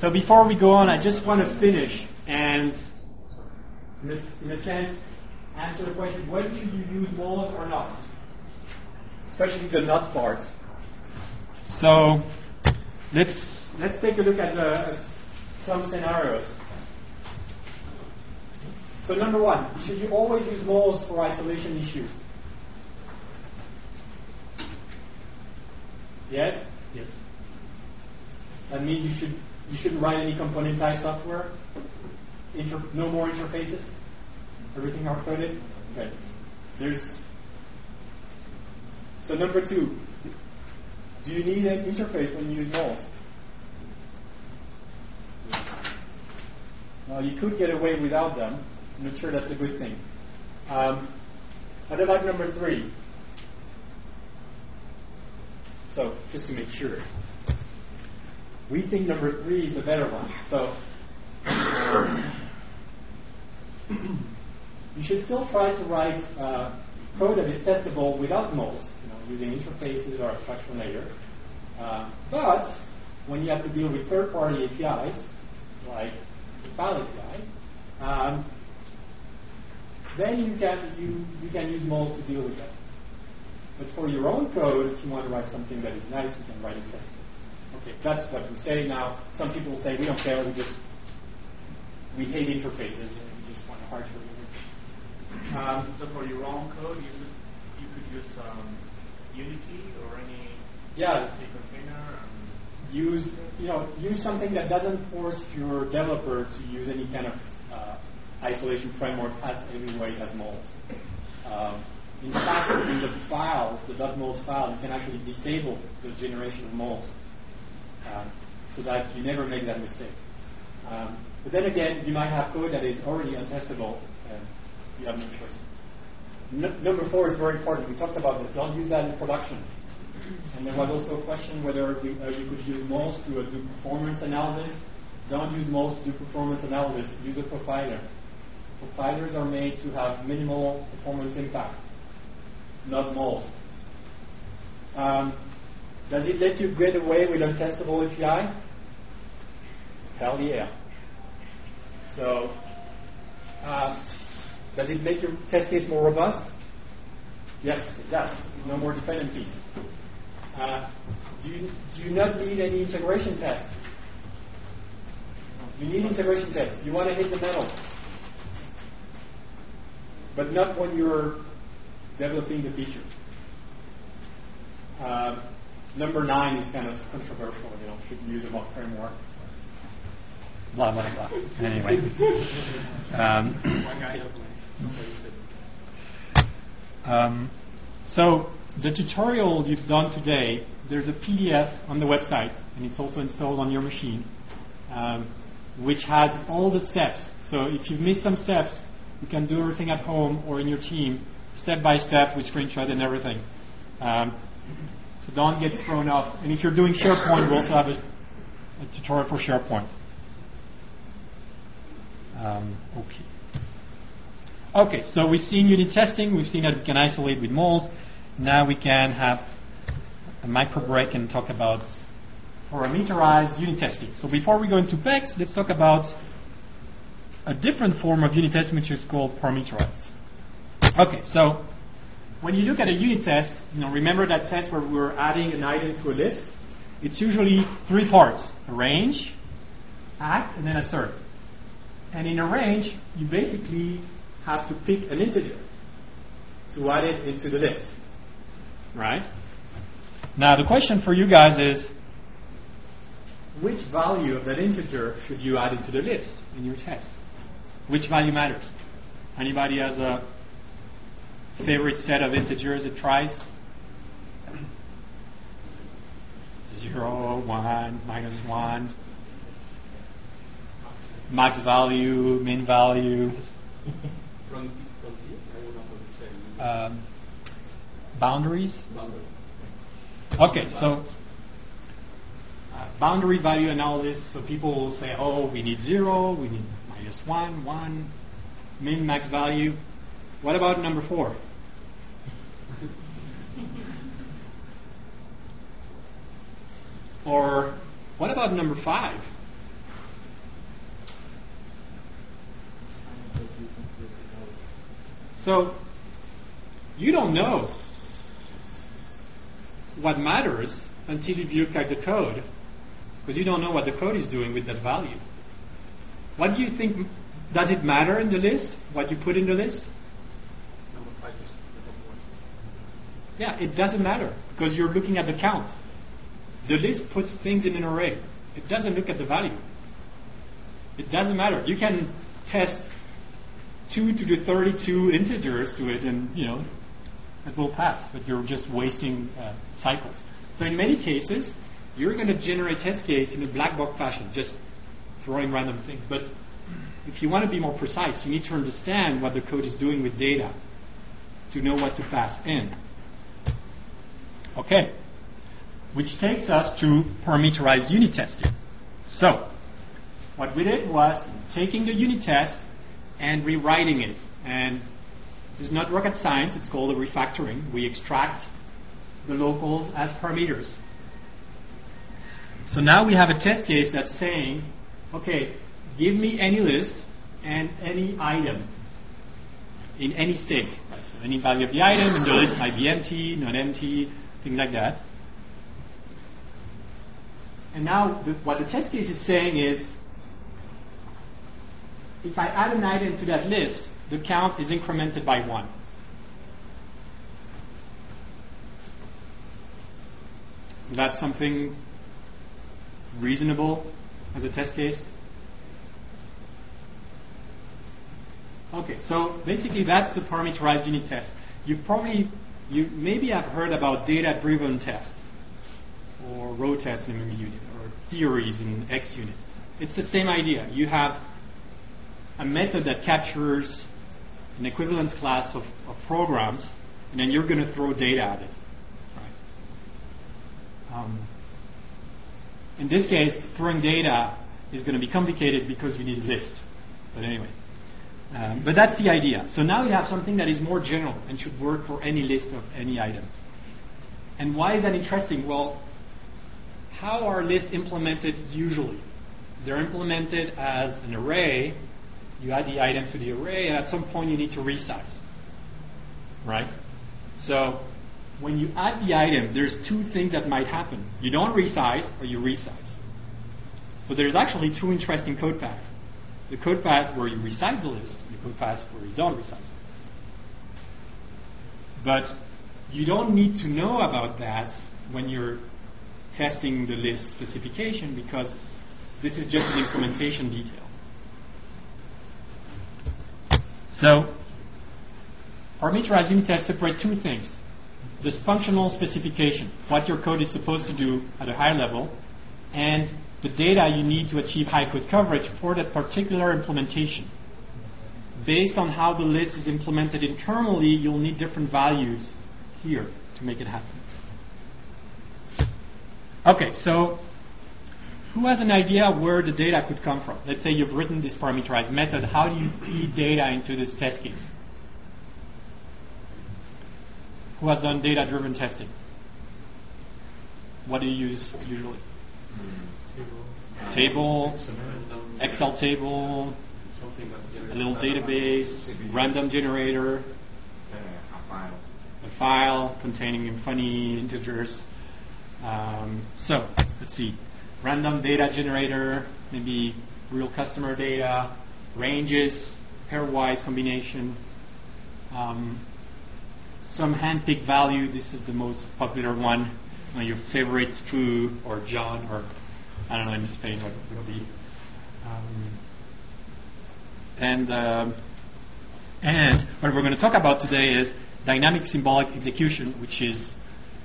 So before we go on, I just want to finish and, in a sense, answer the question, when should you use moles or not? Especially the not part. So let's take a look at some scenarios. So number one, should you always use moles for isolation issues? Yes? Yes. That means you shouldn't write any componentized software? No more interfaces? Everything hard-coded? Okay. So number two, do you need an interface when you use moles? Well, you could get away without them. I'm not sure that's a good thing. What about number three? So, just to make sure. We think number three is the better one. So, you should still try to write code that is testable without moles, using interfaces or abstraction layer. But when you have to deal with third-party APIs, like the file API, then you can use moles to deal with that. But for your own code, if you want to write something that is nice, you can write it testable. Okay, that's what we say now. Some people say we don't care, we hate interfaces, and we just want to hard code. So for your own code, you could use Unity or any C container. Use something that doesn't force your developer to use any kind of isolation framework anyway as moles. In fact, in the files, the .moles file, you can actually disable the generation of moles so that you never make that mistake. But then again, you might have code that is already untestable, and you have no choice. Number four is very important. We talked about this. Don't use that in production. And there was also a question whether you could use moles to do performance analysis. Don't use moles to do performance analysis. Use a profiler. Profilers are made to have minimal performance impact, not moles. Does it let you get away with untestable API? Hell yeah. So, does it make your test case more robust? Yes, it does. No more dependencies. Do you not need any integration test? You need integration tests. You want to hit the metal. But not when you're developing the feature. Number 9 is kind of controversial. Should you use a mock framework? Blah, blah, blah. Anyway. So the tutorial you've done today, there's a PDF on the website, and it's also installed on your machine, which has all the steps. So if you've missed some steps, you can do everything at home or in your team, step by step with screenshot and everything. So don't get thrown off. And if you're doing SharePoint, we also have a tutorial for SharePoint. Okay, so we've seen unit testing. We've seen that we can isolate with moles. Now we can have a micro break and talk about parameterized unit testing. So before we go into PEX, let's talk about a different form of unit testing, which is called parameterized. Okay, so when you look at a unit test, remember that test where we were adding an item to a list? It's usually 3 parts: arrange, act, and then assert. And in arrange, you basically have to pick an integer to add it into the list, right? Now the question for you guys is, which value of that integer should you add into the list in your test? Which value matters? Anybody has a favorite set of integers it tries? 0, 1, -1, max value, min value. Boundaries? Okay, so boundary value analysis. So people will say, oh, we need 0, we need -1, 1, min, max value. What about number 4? Or what about number 5? So you don't know what matters until you look at the code, because you don't know what the code is doing with that value. What do you think, does it matter in the list, what you put in the list? Number 5 is the one. Yeah, it doesn't matter, because you're looking at the count. The list puts things in an array. It doesn't look at the value. It doesn't matter. You can test 2 to the 32 integers to it, and it will pass, but you're just wasting cycles. So in many cases, you're going to generate test case in a black box fashion, just throwing random things. But if you want to be more precise, you need to understand what the code is doing with data to know what to pass in. Okay, which takes us to parameterized unit testing. So what we did was taking the unit test and rewriting it. And this is not rocket science. It's called a refactoring. We extract the locals as parameters. So now we have a test case that's saying, okay, give me any list and any item in any state. Right? So any value of the item in the list might be empty, not empty, things like that. And now what the test case is saying is, if I add an item to that list, the count is incremented by 1. Is that something reasonable as a test case? Okay, so basically that's the parameterized unit test. You maybe have heard about data-driven test, or row tests in a unit, or theories in X unit. It's the same idea. You have a method that captures an equivalence class of programs, and then you're going to throw data at it. Right? In this case, throwing data is going to be complicated because you need a list. But anyway, but that's the idea. So now you have something that is more general and should work for any list of any item. And why is that interesting? Well, how are lists implemented usually? They're implemented as an array. You add the items to the array, and at some point you need to resize. Right? So when you add the item, there's 2 things that might happen. You don't resize, or you resize. So there's actually 2 interesting code paths. The code path where you resize the list, and the code path where you don't resize the list. But you don't need to know about that when you're testing the list specification, because this is just an implementation detail. So parameterized unit tests separate 2 things. This functional specification, what your code is supposed to do at a high level, and the data you need to achieve high code coverage for that particular implementation. Based on how the list is implemented internally, you'll need different values here to make it happen. Okay, so who has an idea where the data could come from? Let's say you've written this parameterized method. How do you feed data into this test case? Who has done data-driven testing? What do you use usually? Table, Excel table, a little database, random generator, a file containing funny integers. So let's see. Random data generator, maybe real customer data, ranges, pairwise combination, some hand-picked value. This is the most popular one. Your favorite Fu or John, or I don't know in Spain what it would be. And what we're going to talk about today is dynamic symbolic execution, which is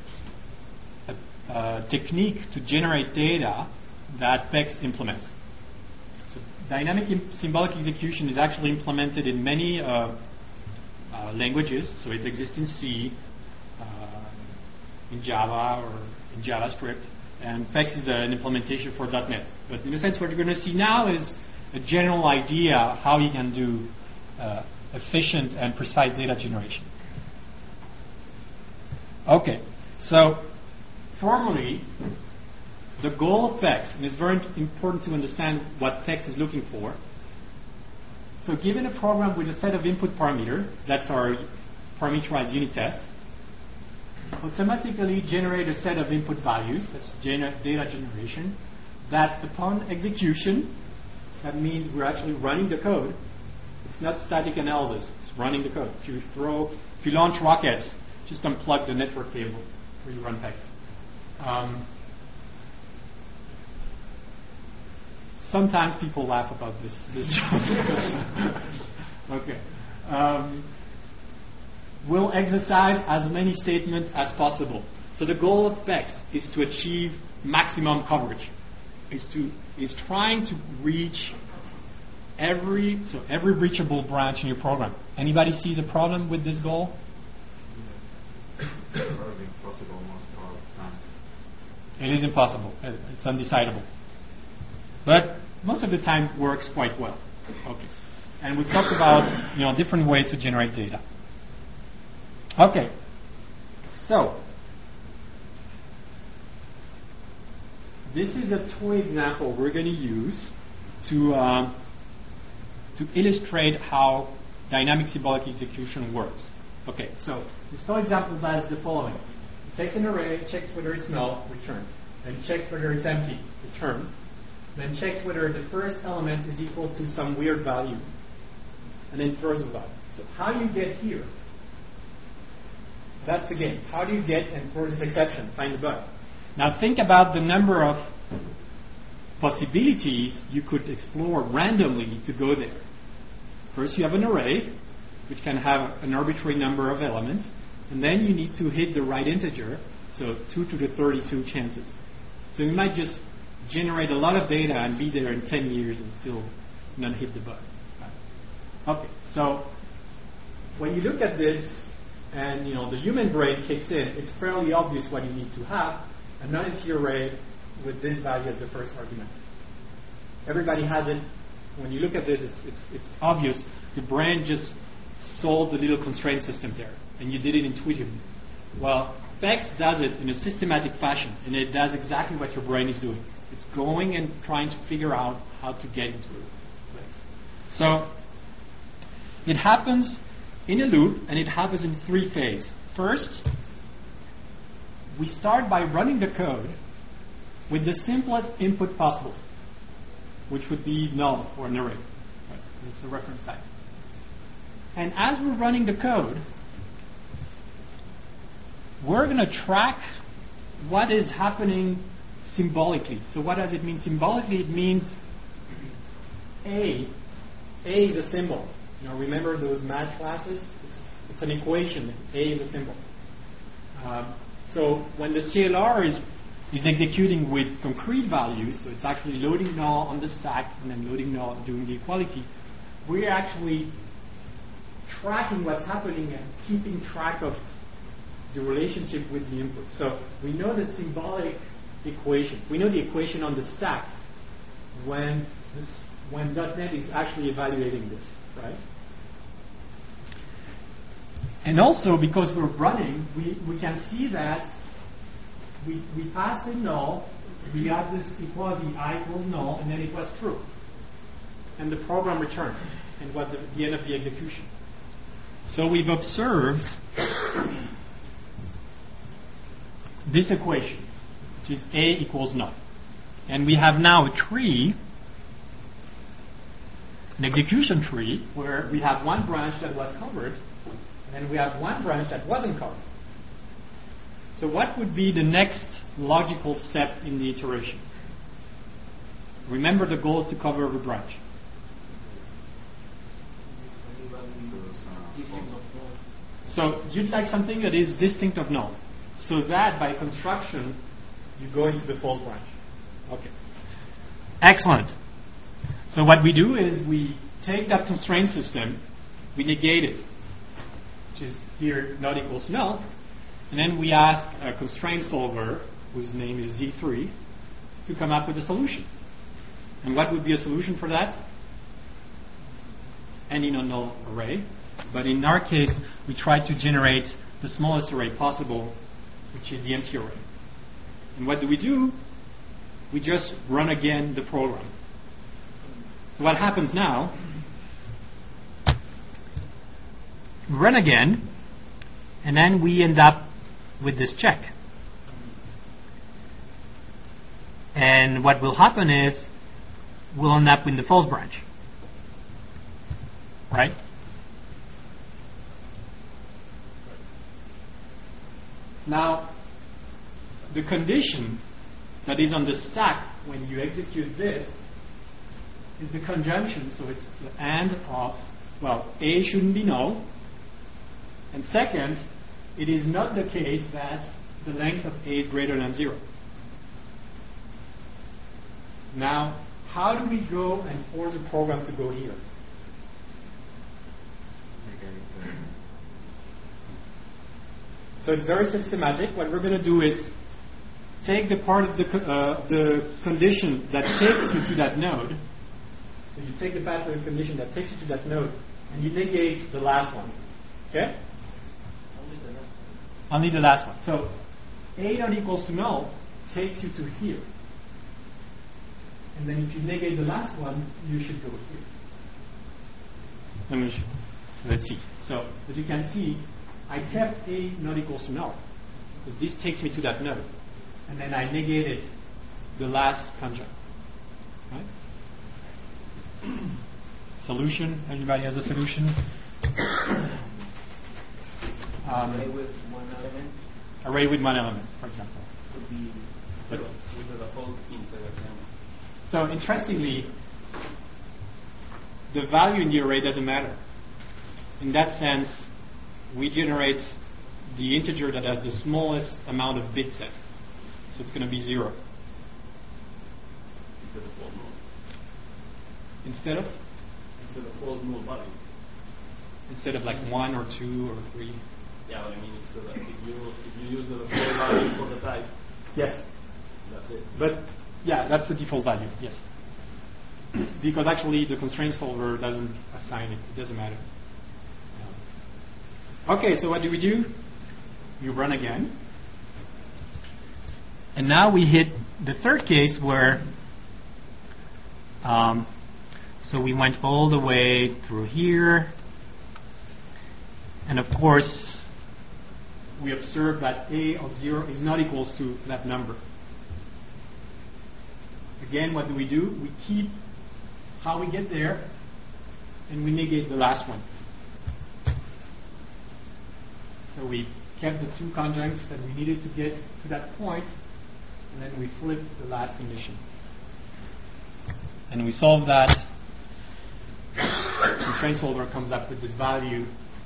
a technique to generate data that PEX implements. So dynamic symbolic execution is actually implemented in many languages. So it exists in C, in Java, or in JavaScript. And PEX is an implementation for .NET. But in a sense, what you're going to see now is a general idea how you can do efficient and precise data generation. Okay, so formally, the goal of PEX, and it's very important to understand what PEX is looking for. So given a program with a set of input parameter, that's our parameterized unit test, automatically generate a set of input values, that's data generation, that upon execution, that means we're actually running the code. It's not static analysis, it's running the code. If you launch rockets, just unplug the network cable where you run PEX. Sometimes people laugh about this joke. Okay. We'll exercise as many statements as possible. So the goal of PEX is to achieve maximum coverage. Is trying to reach every reachable branch in your program. Anybody sees a problem with this goal? Yes. It's probably impossible most of the time. It is impossible. It's undecidable. But most of the time works quite well. Okay. And we've talked about different ways to generate data. Okay. So this is a toy example we're going to use to illustrate how dynamic symbolic execution works. Okay, so this toy example does the following. It takes an array, checks whether it's null, returns. Then checks whether it's empty, returns. Then checks whether the first element is equal to some weird value. And then throws a value. So how do you get here? That's the game. How do you get and throw this exception? Find the bug. Now think about the number of possibilities you could explore randomly to go there. First you have an array, which can have an arbitrary number of elements, and then you need to hit the right integer, so 2 to the 32 chances. So you might just generate a lot of data and be there in 10 years and still not hit the bug. Okay, so when you look at this and the human brain kicks in, it's fairly obvious what you need to have. A non-empty array with this value as the first argument. Everybody has it. When you look at this, it's obvious. Your brain just solved the little constraint system there, and you did it intuitively. Well, PEX does it in a systematic fashion, and it does exactly what your brain is doing. It's going and trying to figure out how to get into a place. So it happens in a loop, and it happens in 3 phases. First, we start by running the code with the simplest input possible, which would be null for an array. Right? It's a reference type. And as we're running the code, we're going to track what is happening symbolically. So what does it mean symbolically? It means A is a symbol. Remember those math classes? It's an equation. A is a symbol. So when the CLR is executing with concrete values, so it's actually loading null on the stack and then loading null doing the equality, we're actually tracking what's happening and keeping track of the relationship with the input. So we know the symbolic equation. We know the equation on the stack when .NET is actually evaluating this, right? And also, because we're running, we can see that we passed in null, we got this equality I equals null, and then it was true. And the program returned, and was the end of the execution. So we've observed this equation, which is A equals null. And we have now a tree, an execution tree, where we have one branch that was covered, and we have one branch that wasn't covered. So what would be the next logical step in the iteration? Remember, the goal is to cover every branch. So you'd like something that is distinct of null. So that, by construction, you go into the false branch. Okay. Excellent. So what we do is we take that constraint system, we negate it, which is here not equals null, and then we ask a constraint solver, whose name is Z3, to come up with a solution. And what would be a solution for that? Any non-null array. But in our case, we try to generate the smallest array possible, which is the empty array. And what do? We just run again the program. So what happens now run again, and then we end up with this check. And what will happen is we'll end up in the false branch. Right? Now, the condition that is on the stack when you execute this is the conjunction, so it's the AND of, well, A shouldn't be null, and second, it is not the case that the length of A is greater than 0. Now, how do we go and force a program to go here? So it's very systematic. What we're going to do is take the part of the condition that takes you to that node. So you take the path of the condition that takes you to that node, and you negate the last one. Okay? Only the last one. So A not equals to null takes you to here. And then if you negate the last one, you should go here. Let's see. So as you can see, I kept A not equals to null, because this takes me to that node. And then I negated the last conjunct. Right? Solution? Anybody has a solution? Array with one element Array with one element, for example. would be 0 with the default integer. So interestingly, the value in the array doesn't matter. In that sense, we generate the integer that has the smallest amount of bit set. So it's going to be 0. Instead of false null. Instead of? Instead of false null value. Instead of like 1 or 2 or 3. Yeah, but I mean, it's the, if you use the default value for the type, Yes. that's it. But yeah, that's the default value, yes. Because actually the constraint solver doesn't assign it. It doesn't matter. Okay, so what do? We run again. And now we hit the third case where, so we went all the way through here. And of course, we observe that A of 0 is not equals to that number. Again, what do? We keep how we get there, and we negate the last one. So we kept the two conjuncts that we needed to get to that point, and then we flip the last condition. And we solve that. Constraint solver comes up with this value.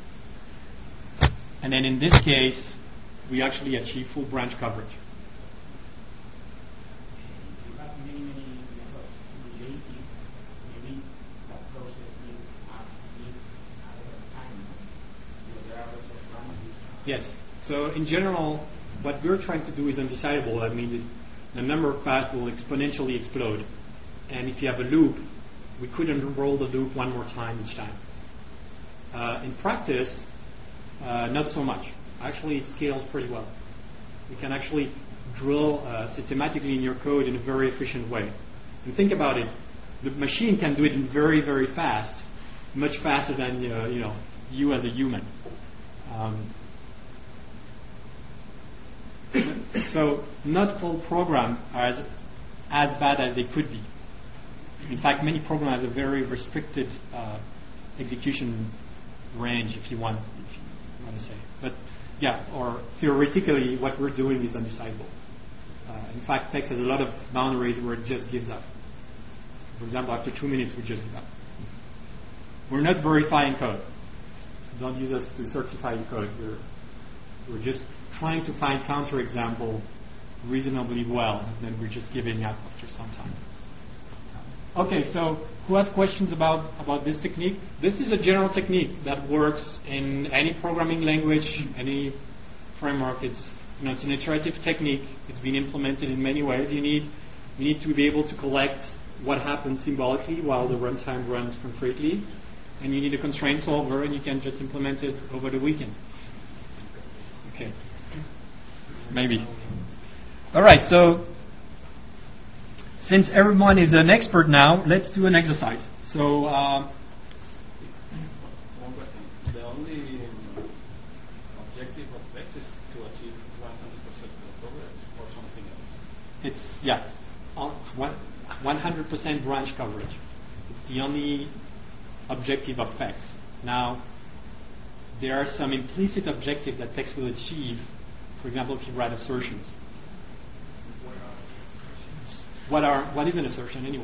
And then in this case, we actually achieve full branch coverage. Yes. So in general, what we're trying to do is undecidable. That means the number of paths will exponentially explode. And if you have a loop, we couldn't roll the loop one more time each time. In practice, not so much. Actually, it scales pretty well. You can actually drill systematically in your code in a very efficient way. And think about it. The machine can do it very, very fast, much faster than you as a human. So not all programs are as bad as they could be. In fact, many programs have a very restricted execution range, if you want to say. But yeah, or theoretically, what we're doing is undecidable. In fact, PEX has a lot of boundaries where it just gives up. For example, after 2 minutes, we just give up. We're not verifying code. Don't use us to certify your code. We're just trying to find counterexample reasonably well, and then we're just giving up after some time. Okay, so who has questions about this technique? This is a general technique that works in any programming language, any framework. It's an iterative technique. It's been implemented in many ways. You need to be able to collect what happens symbolically while the runtime runs concretely, and you need a constraint solver, and you can just implement it over the weekend. Okay, maybe. All right, so since everyone is an expert now, let's do an exercise. So, One question. The only objective of X is to achieve 100% of coverage or something else? It's, yeah, 100% branch coverage. It's the only objective of PEX. Now, there are some implicit objectives that PEX will achieve. For example, if you write assertions. What is an assertion anyway?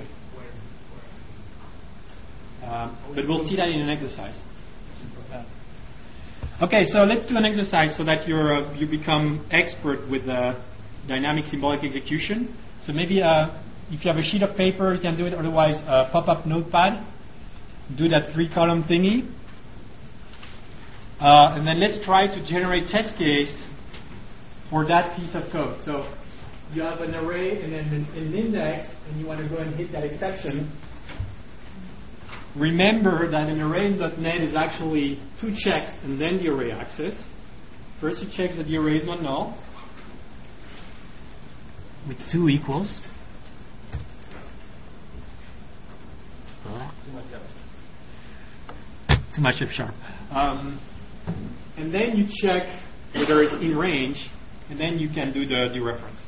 But we'll see that in an exercise. Okay, so let's do an exercise so that you become expert with dynamic symbolic execution. So maybe if you have a sheet of paper, you can do it. Otherwise, pop-up notepad. Do that 3-column thingy. And then let's try to generate test case for that piece of code. So you have an array and then an index, and you want to go and hit that exception. Remember that an array in .NET is actually 2 checks and then the array access. First you check that the array is not null with 2 equals. Too much F sharp. And then you check whether it's in range, and then you can do the dereference.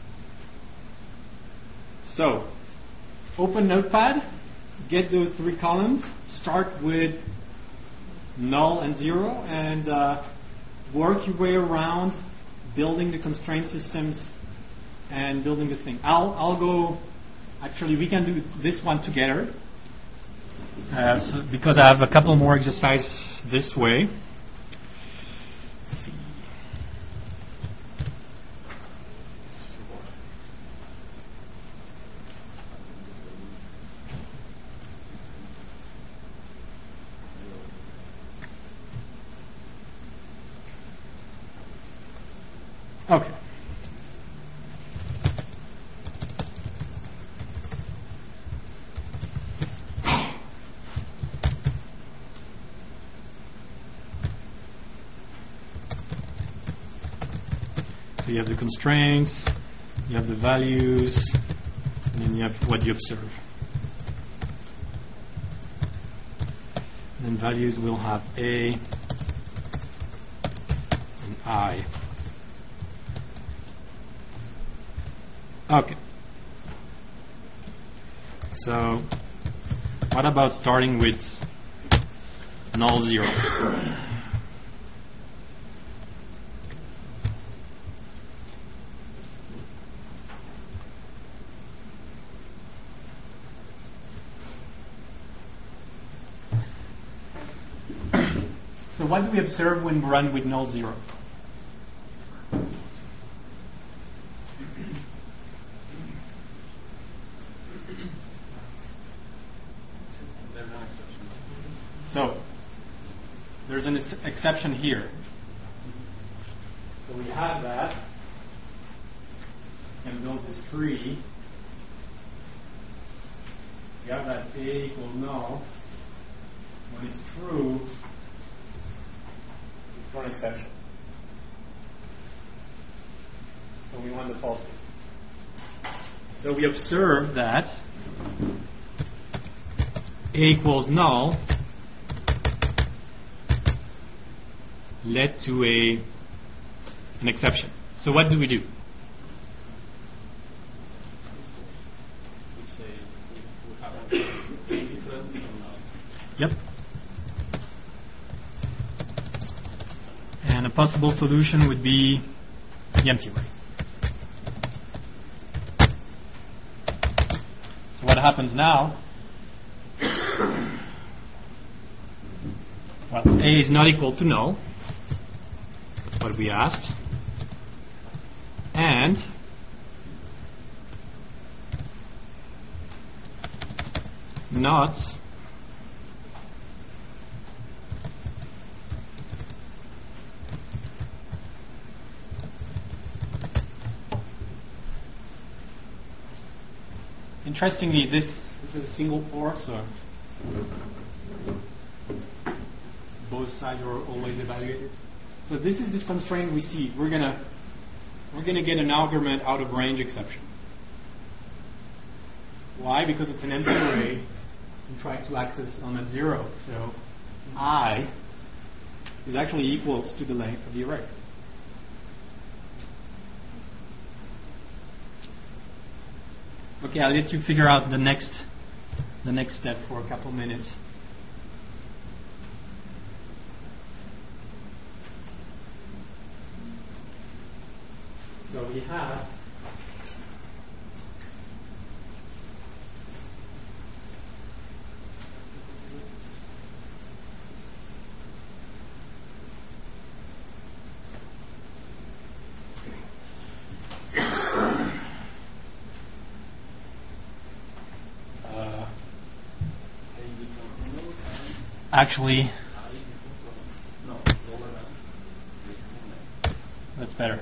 So, open Notepad, get those 3 columns, start with null and 0, and work your way around building the constraint systems and building this thing. I'll go, actually we can do this one together because I have a couple more exercises this way. Let's see. Okay. So you have the constraints, you have the values, and then you have what you observe. And then values will have A and I. Okay. So, what about starting with null 0? So what do we observe when we run with null 0? So, there's an exception here. So we have that. We can build this tree. We have that A equals null. When it's true, we throw an exception. So we want the false case. So we observe that A equals null led to an exception. So what do we do? Yep. And a possible solution would be the empty array. So what happens now? Well, A is not equal to null. That's what we asked. And not interestingly, this is a single or, so both sides are always evaluated. So this is the constraint we see. We're gonna get an argument out of range exception. Why? Because it's an empty array and try to access on at 0. So I is actually equals to the length of the array. Okay, I'll let you figure out the next step for a couple minutes. So we have actually that's better.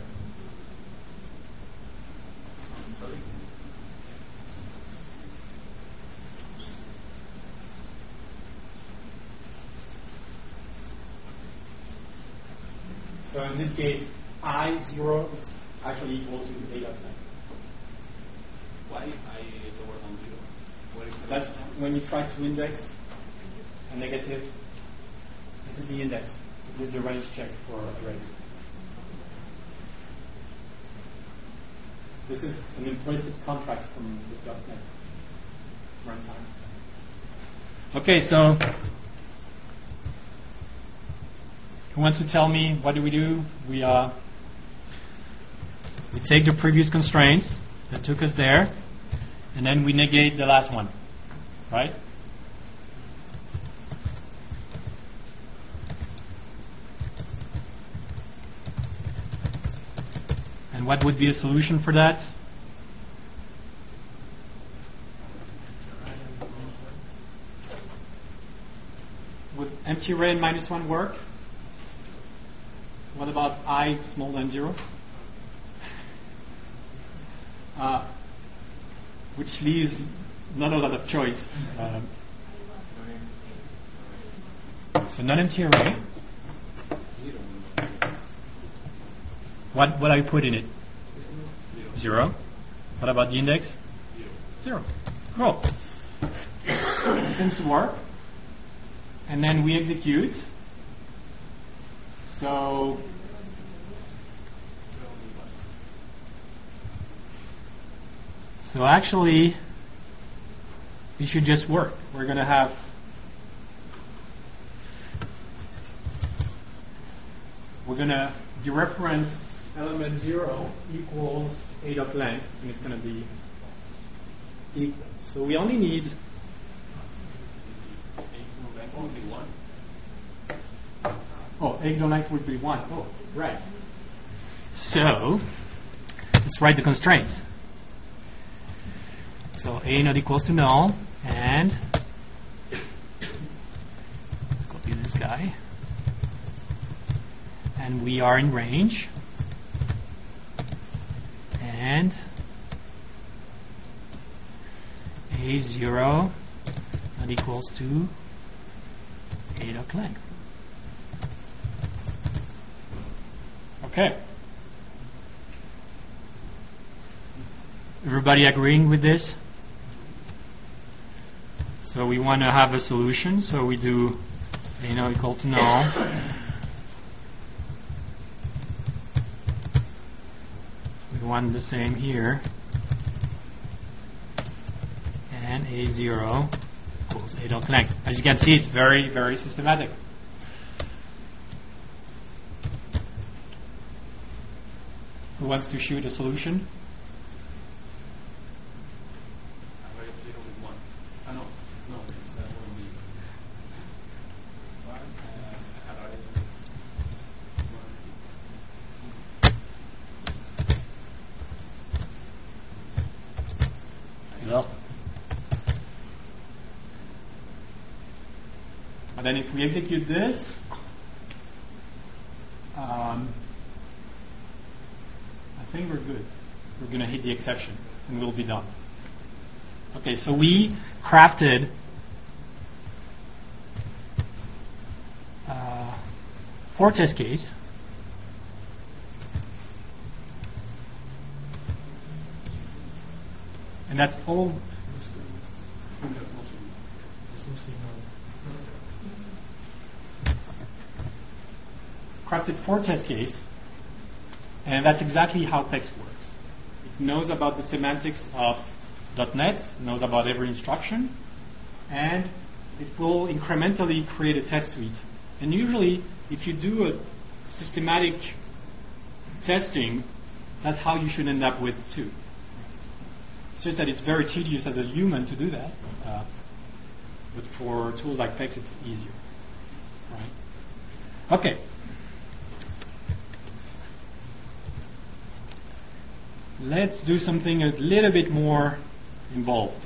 So in this case, I0 is actually equal to A dot length. Why I lower than 0? What is the That's when you try to index a negative. This is the index. This is the range check for arrays. This is an implicit contract from the .NET runtime. Okay, so who wants to tell me what do? We take the previous constraints that took us there, and then we negate the last one, right? And what would be a solution for that? Would empty array and -1 work? What about I smaller than 0? Which leaves not a lot of choice. So non-empty array. What I put in it? 0. What about the index? 0. Cool. Seems to work. And then we execute. So actually, it should just work. We're going to have dereference element 0 equals A dot length, and it's going to be equal. So we only need A dot length would be 1. Oh, right. So let's write the constraints. So A not equals to null, and let's copy this guy. And we are in range. And A0 not equals to A dot length. Okay. Everybody agreeing with this? So we want to have a solution. So we do A not equal to null. We want the same here. And A0 equals A dot length. As you can see, it's very, very systematic. Who wants to shoot a solution? But then if we execute this, I think we're good. We're going to hit the exception, and we'll be done. Okay, so we crafted for test case. And that's all. Crafted for test case, and that's exactly how PEX works. It knows about the semantics of .NET, knows about every instruction, and it will incrementally create a test suite. And usually, if you do a systematic testing, that's how you should end up with too. It's just that it's very tedious as a human to do that. But for tools like PEX, it's easier. Right? Okay. Let's do something a little bit more involved.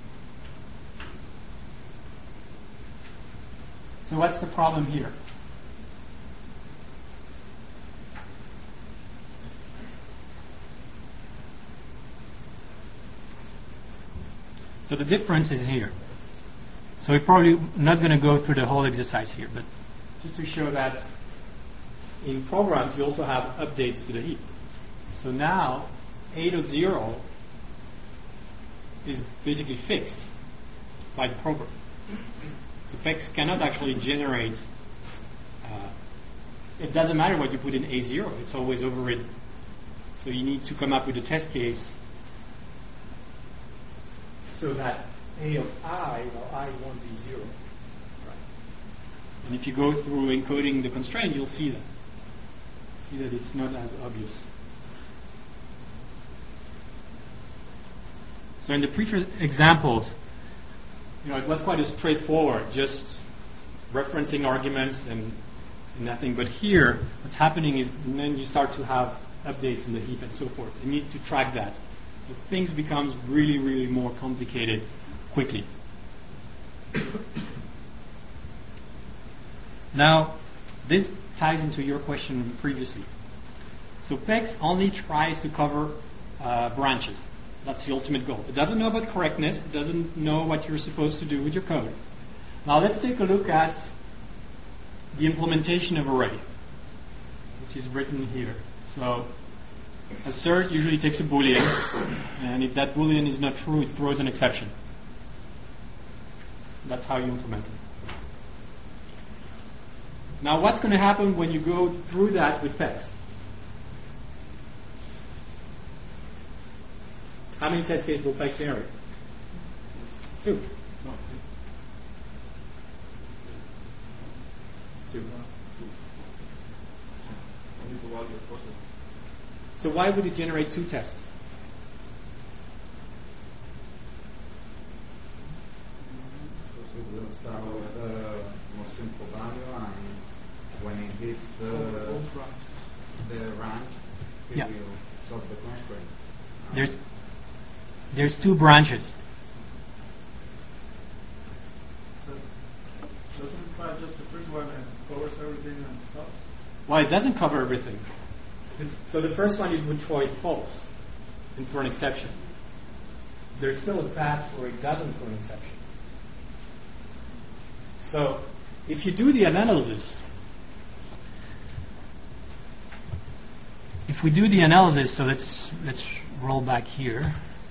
So what's the problem here? So the difference is here. So we're probably not going to go through the whole exercise here, but just to show that in programs you also have updates to the heap. So now A.0 is basically fixed by the program. So PEX cannot actually generate, it doesn't matter what you put in A0, it's always overridden. So you need to come up with a test case so that A of I, well, I won't be 0. Right. And if you go through encoding the constraint, you'll see that. See that it's not as obvious. So in the previous examples, it was quite straightforward, just referencing arguments and nothing. But here, what's happening is then you start to have updates in the heap and so forth. You need to track that. But things becomes really, really more complicated quickly. Now, this ties into your question previously. So PEX only tries to cover branches. That's the ultimate goal. It doesn't know about correctness. It doesn't know what you're supposed to do with your code. Now let's take a look at the implementation of array, which is written here. So assert usually takes a Boolean, and if that Boolean is not true, it throws an exception. That's how you implement it. Now what's going to happen when you go through that with PEX? How many test cases will PEX generate? 2. So why would it generate 2 tests? Because it will start with the most simple value, and when it hits the range, it will solve the constraint. There's 2 branches. Doesn't it try just the first one and covers everything and stops? Well, it doesn't cover everything. So the first one it would try false and for an exception. There's still a path where it doesn't for an exception. So if you do the analysis, so let's roll back here.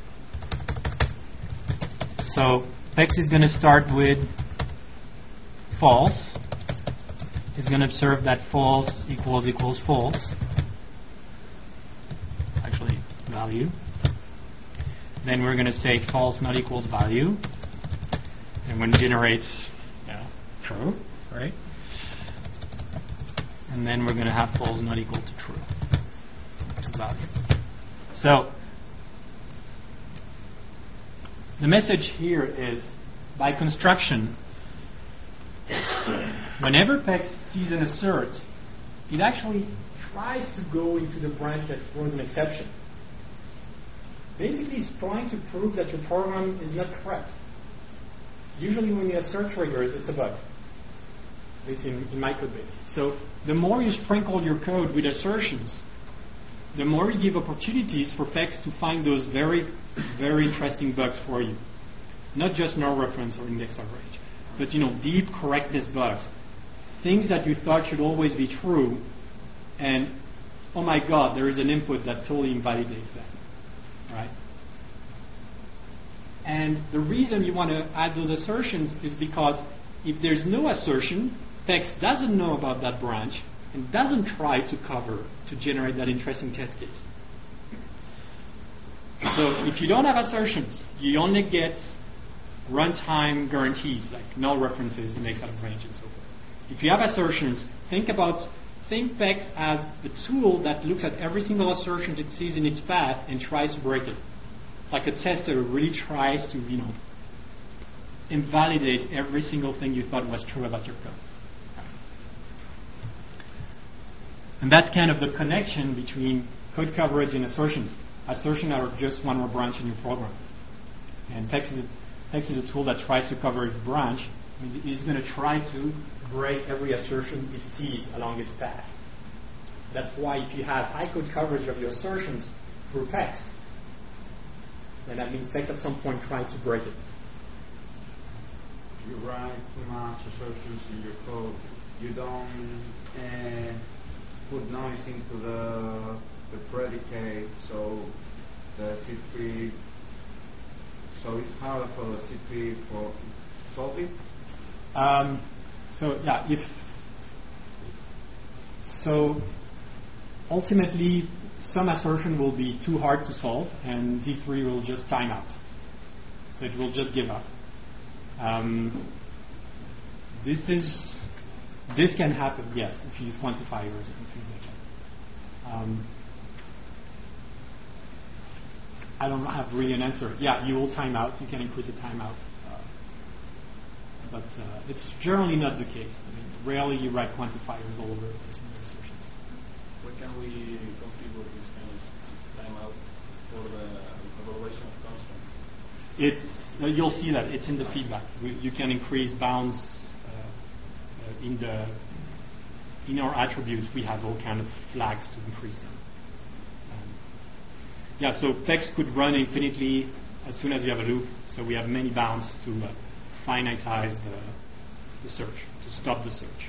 So PEX is going to start with false. It's going to observe that false equals false. Actually, value. Then we're going to say false not equals value. And when it generates true, right? And then we're going to have false not equal to true, to value. So the message here is, by construction, whenever PEX sees an assert, it actually tries to go into the branch that throws an exception. Basically, it's trying to prove that your program is not correct. Usually when the assert triggers, it's a bug, at least in my code base. So the more you sprinkle your code with assertions, the more you give opportunities for PEX to find those very, very interesting bugs for you. Not just null reference or index average, but deep correctness bugs. Things that you thought should always be true, and oh my God, there is an input that totally invalidates that. Right? And the reason you want to add those assertions is because if there's no assertion, PEX doesn't know about that branch and doesn't try to generate that interesting test case. So if you don't have assertions, you only get runtime guarantees, like null references, index out of range, and so forth. If you have assertions, think PEX as the tool that looks at every single assertion it sees in its path and tries to break it. It's like a tester who really tries to, invalidate every single thing you thought was true about your code. And that's kind of the connection between code coverage and assertions. Assertions are just one more branch in your program. And PEX is a tool that tries to cover its branch. It's going to try to break every assertion it sees along its path. That's why if you have high code coverage of your assertions through PEX, then that means PEX at some point tries to break it. If you write too much assertions in your code, you don't put noise into the predicate, so the C3, so it's harder for the C3 for solve it. So ultimately, some assertion will be too hard to solve, and Z3 will just time out. So it will just give up. This can happen, yes, if you use quantifiers and things like that. I don't have really an answer. Yeah, you will time out. You can increase the timeout. But it's generally not the case. I mean, rarely you write quantifiers all over the place in your assertions. Where can we configure this kind of timeout for the evaluation of constant? You'll see that it's in the feedback. You can increase bounds in our attributes. We have all kind of flags to increase them. So PEX could run infinitely as soon as you have a loop. So we have many bounds to finitize the search, to stop the search.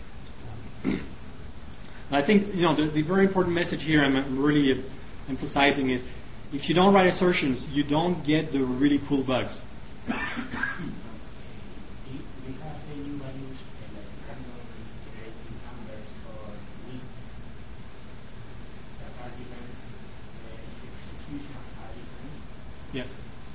I think the very important message here I'm really emphasizing is if you don't write assertions, you don't get the really cool bugs. Yes.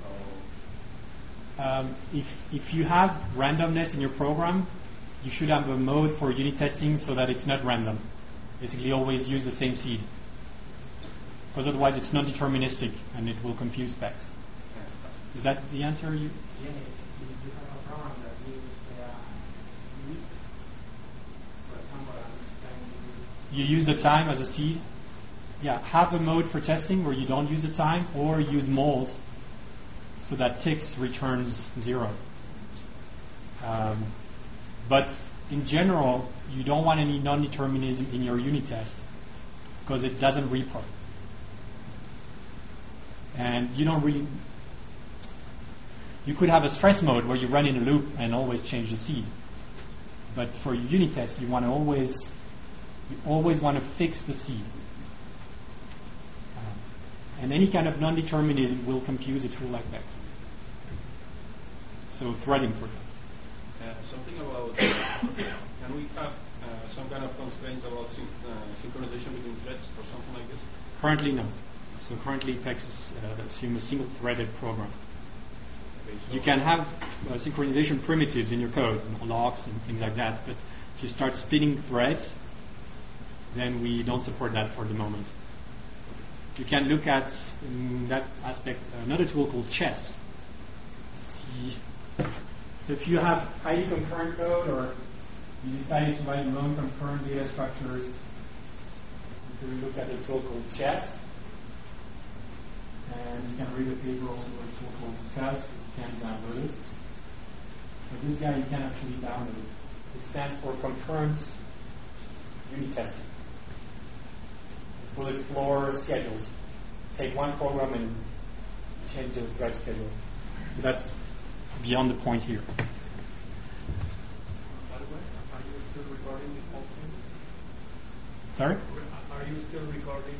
If you have randomness in your program, you should have a mode for unit testing so that it's not random. Basically, always use the same seed. Because otherwise, it's non-deterministic and it will confuse specs. Is that the answer? Yeah, you have a program that uses unit. For example, you use the time as a seed. Yeah, have a mode for testing where you don't use the time, or use moles so that ticks returns 0. But in general, you don't want any non-determinism in your unit test because it doesn't repro. And you don't really... You could have a stress mode where you run in a loop and always change the seed. But for your unit test, you always want to fix the seed. And any kind of non-determinism will confuse a tool like PEX. So threading for that. Something about, can we have some kind of constraints about synchronization between threads or something like this? Currently, no. So currently, PEX assumes a single-threaded program. Okay, so You can have synchronization primitives in your code, locks and things like that. But if you start spinning threads, then we don't support that for the moment. You can look at, in that aspect, another tool called Chess. So if you have highly concurrent code, or you decided to write your own concurrent data structures, you can look at a tool called Chess. And you can read a paper also a tool called Fuzz. You can download it. But this guy you can actually download. It stands for Concurrent Unit Testing. We'll explore schedules. Take one program and change the thread schedule. That's beyond the point here. By the way, are you still recording the whole thing? Sorry? Are you still recording?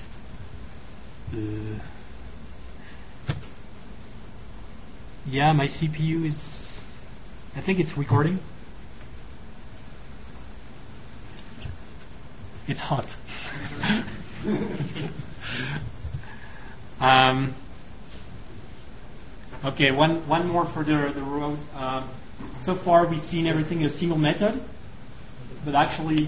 Yeah, my CPU is... I think it's recording. It's hot. Okay, one more for the road. So far, we've seen everything in a single method, but actually,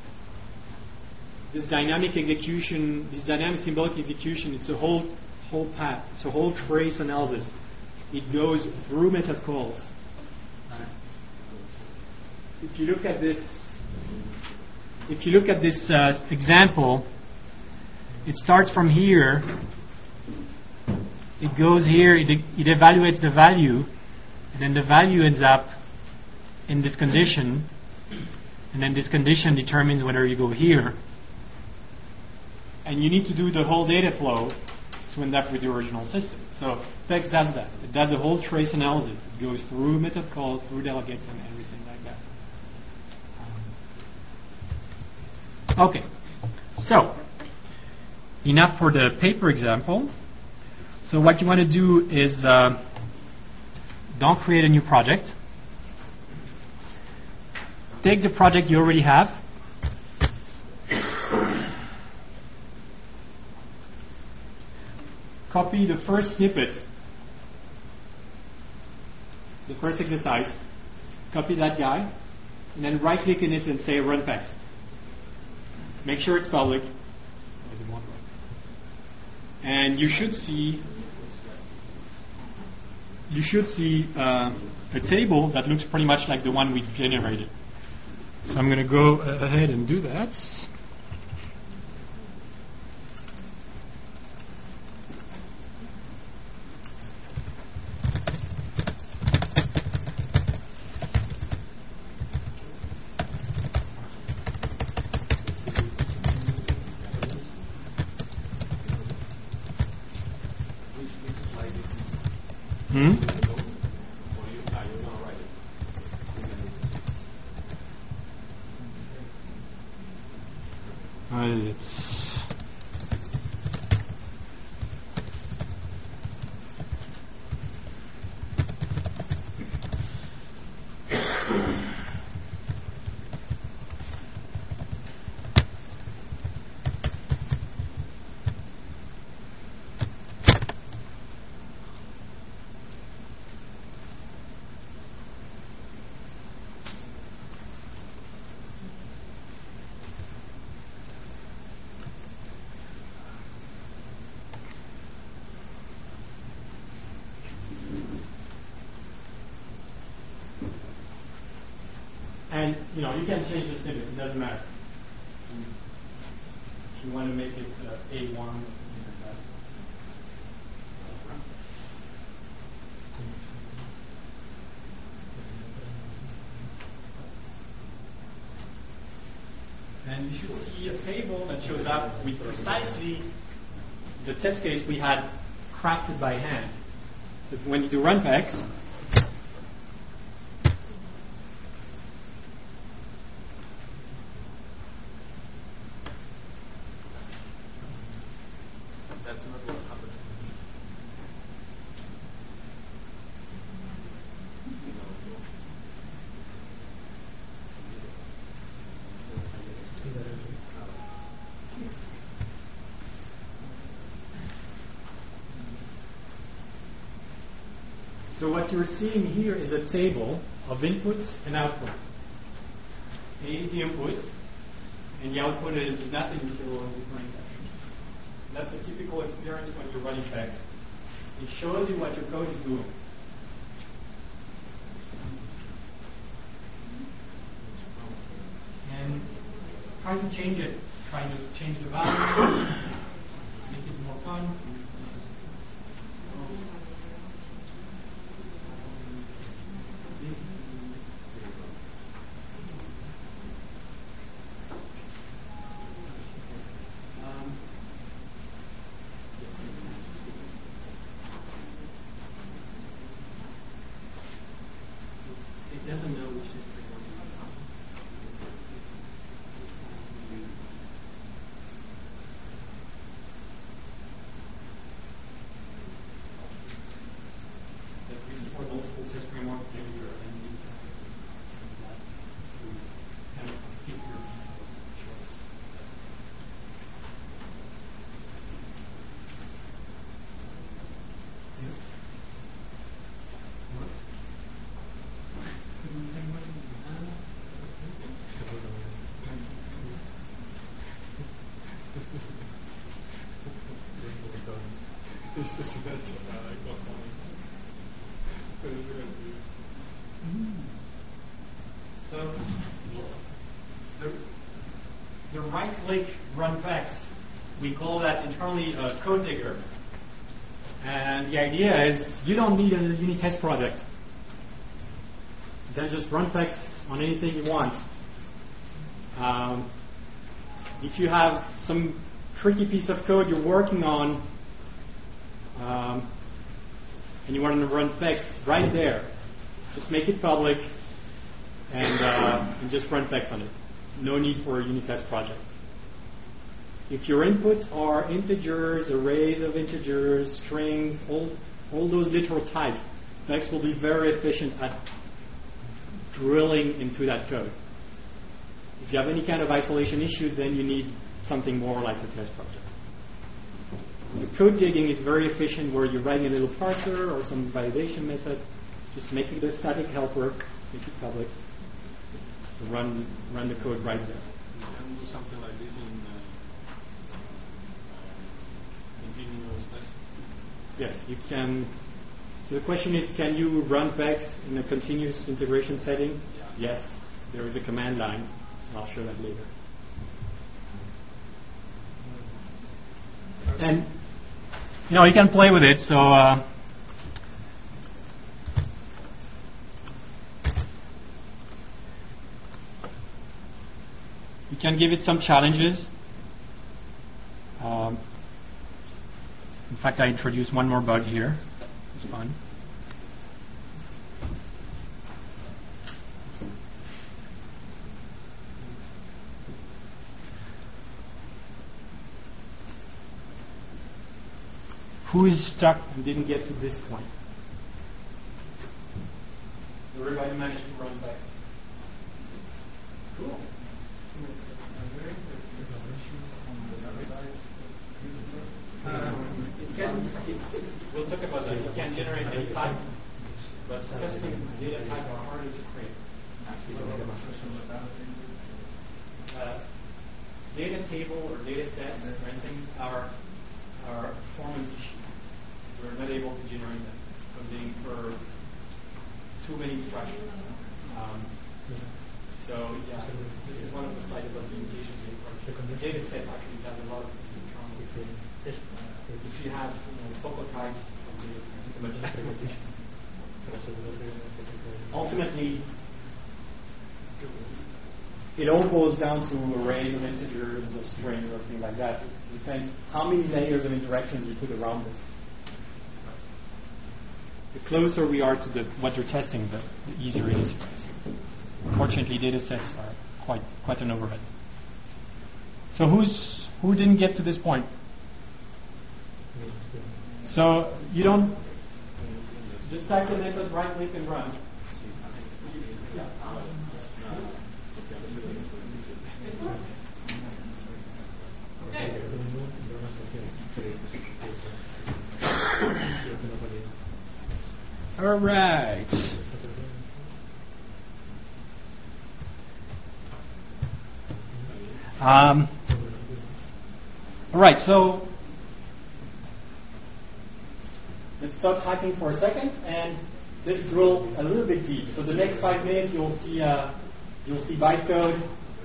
this dynamic execution, this dynamic symbolic execution, it's a whole path. It's a whole trace analysis. It goes through method calls. If you look at this, example, it starts from here. It goes here. It evaluates the value, and then the value ends up in this condition, and then this condition determines whether you go here. And you need to do the whole data flow to end up with the original system. So PEX does that. It does a whole trace analysis. It goes through method call, through delegates, and everything like that. Okay. So enough for the paper example. So what you want to do is don't create a new project. Take the project you already have. Copy the first snippet, the first exercise. Copy that guy, and then right-click in it and say Run PEX. Make sure it's public. And you should see a table that looks pretty much like the one we generated. So I'm going to go ahead and do that. What is it? And you can change the snippet. It doesn't matter. If you want to make it A1 or something like that. And you should see a table that shows up with precisely the test case we had crafted by hand. So when you do Run PEX, so what you're seeing here is a table of inputs and output. A is the input, and the output is nothing until the recurring section. That's a typical experience when you're running PEX. It shows you what your code is doing. And try to change it. Try to change the value, make it more fun. Doesn't know which is So the right-click run text, we call that internally a code digger. And the idea is you don't need a unit test project. You can just run text on anything you want. If you have some tricky piece of code you're working on, and you want to run text right there, just make it public and just run text on it. No need for a unit test project. If your inputs are integers, arrays of integers, strings, all those literal types, Vex will be very efficient at drilling into that code. If you have any kind of isolation issues, then you need something more like a test project. The code digging is very efficient where you're writing a little parser or some validation method. Just make it a static helper, make it public, run the code right there. You can do something like this in continuous test. Yes, you can. So the question is, can you run Vex in a continuous integration setting? Yeah. Yes, there is a command line. I'll show that later. And you can play with it. So you can give it some challenges. In fact, I introduced one more bug here. It's fun. Who is stuck and didn't get to this point? Everybody managed to run back. Cool. We'll talk about that. You can generate any type, but custom data type are harder to create. Data table or data sets or anything are a performance issue. We're not able to generate them for too many instructions. So yeah, this is one of the slides about limitations of the approach. The data sets actually does a lot of things internally. If you have focal types of data, ultimately, it all boils down to arrays of integers, of strings, or things like that. It depends how many layers of interactions you put around this. The closer we are to what you're testing, the easier it is for us. Unfortunately, data sets are quite an overhead. So who didn't get to this point? So you don't just type the method, right click and run. Okay. All right. All right, so let's stop hacking for a second and let's drill a little bit deep. So the next 5 minutes you'll see bytecode.